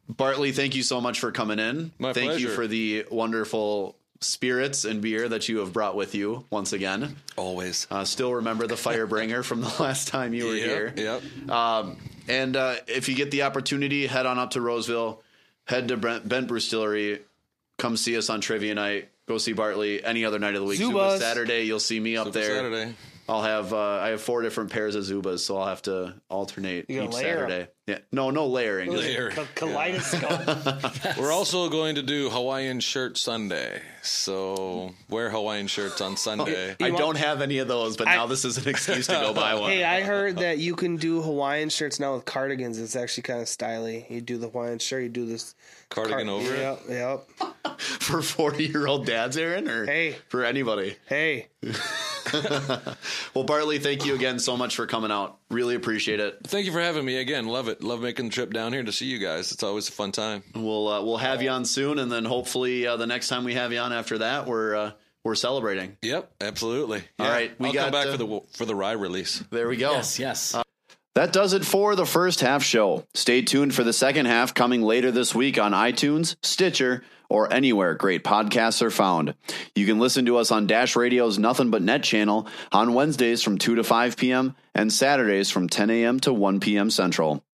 Bartley, thank you so much for coming in. My thank pleasure. you for the wonderful spirits and beer that you have brought with you once again. Always. Uh, still remember the Firebringer from the last time you were Yep, here. yep. Um, and uh, if you get the opportunity, head on up to Roseville, head to Brent, Bent Brewstillery, come see us on Trivia Night. Go see Bartley any other night of the week. Zubas. Zuba Saturday, you'll see me up Super there. Saturday. I'll have uh, I have four different pairs of Zubas, so I'll have to alternate You each gotta layer 'em. Saturday. Yeah, no, no layering. Just- Layer. Ka- Kaleidoscope. We're also going to do Hawaiian Shirt Sunday. So wear Hawaiian shirts on Sunday. I You want- don't have any of those, but I- now this is an excuse to go buy one. Hey, I heard that you can do Hawaiian shirts now with cardigans. It's actually kind of stylish. You do the Hawaiian shirt, you do this Cardigan over it? Yep, yep. For forty-year-old dads, Aaron, or Hey. for anybody? Hey, Well, Bartley, thank you again so much for coming out. Really appreciate it. Thank you for having me again. Love it. Love making the trip down here to see you guys. It's always a fun time. We'll uh, we'll have you on soon, and then hopefully uh, the next time we have you on after that, we're uh, we're celebrating. Yep, absolutely. All right, we I'll got, come back uh, for the for the rye release. There we go. Yes, yes. That does it for the first half show. Stay tuned for the second half coming later this week on iTunes, Stitcher, or anywhere great podcasts are found. You can listen to us on Dash Radio's Nothing But Net channel on Wednesdays from two to five p.m. and Saturdays from ten a.m. to one p.m. Central.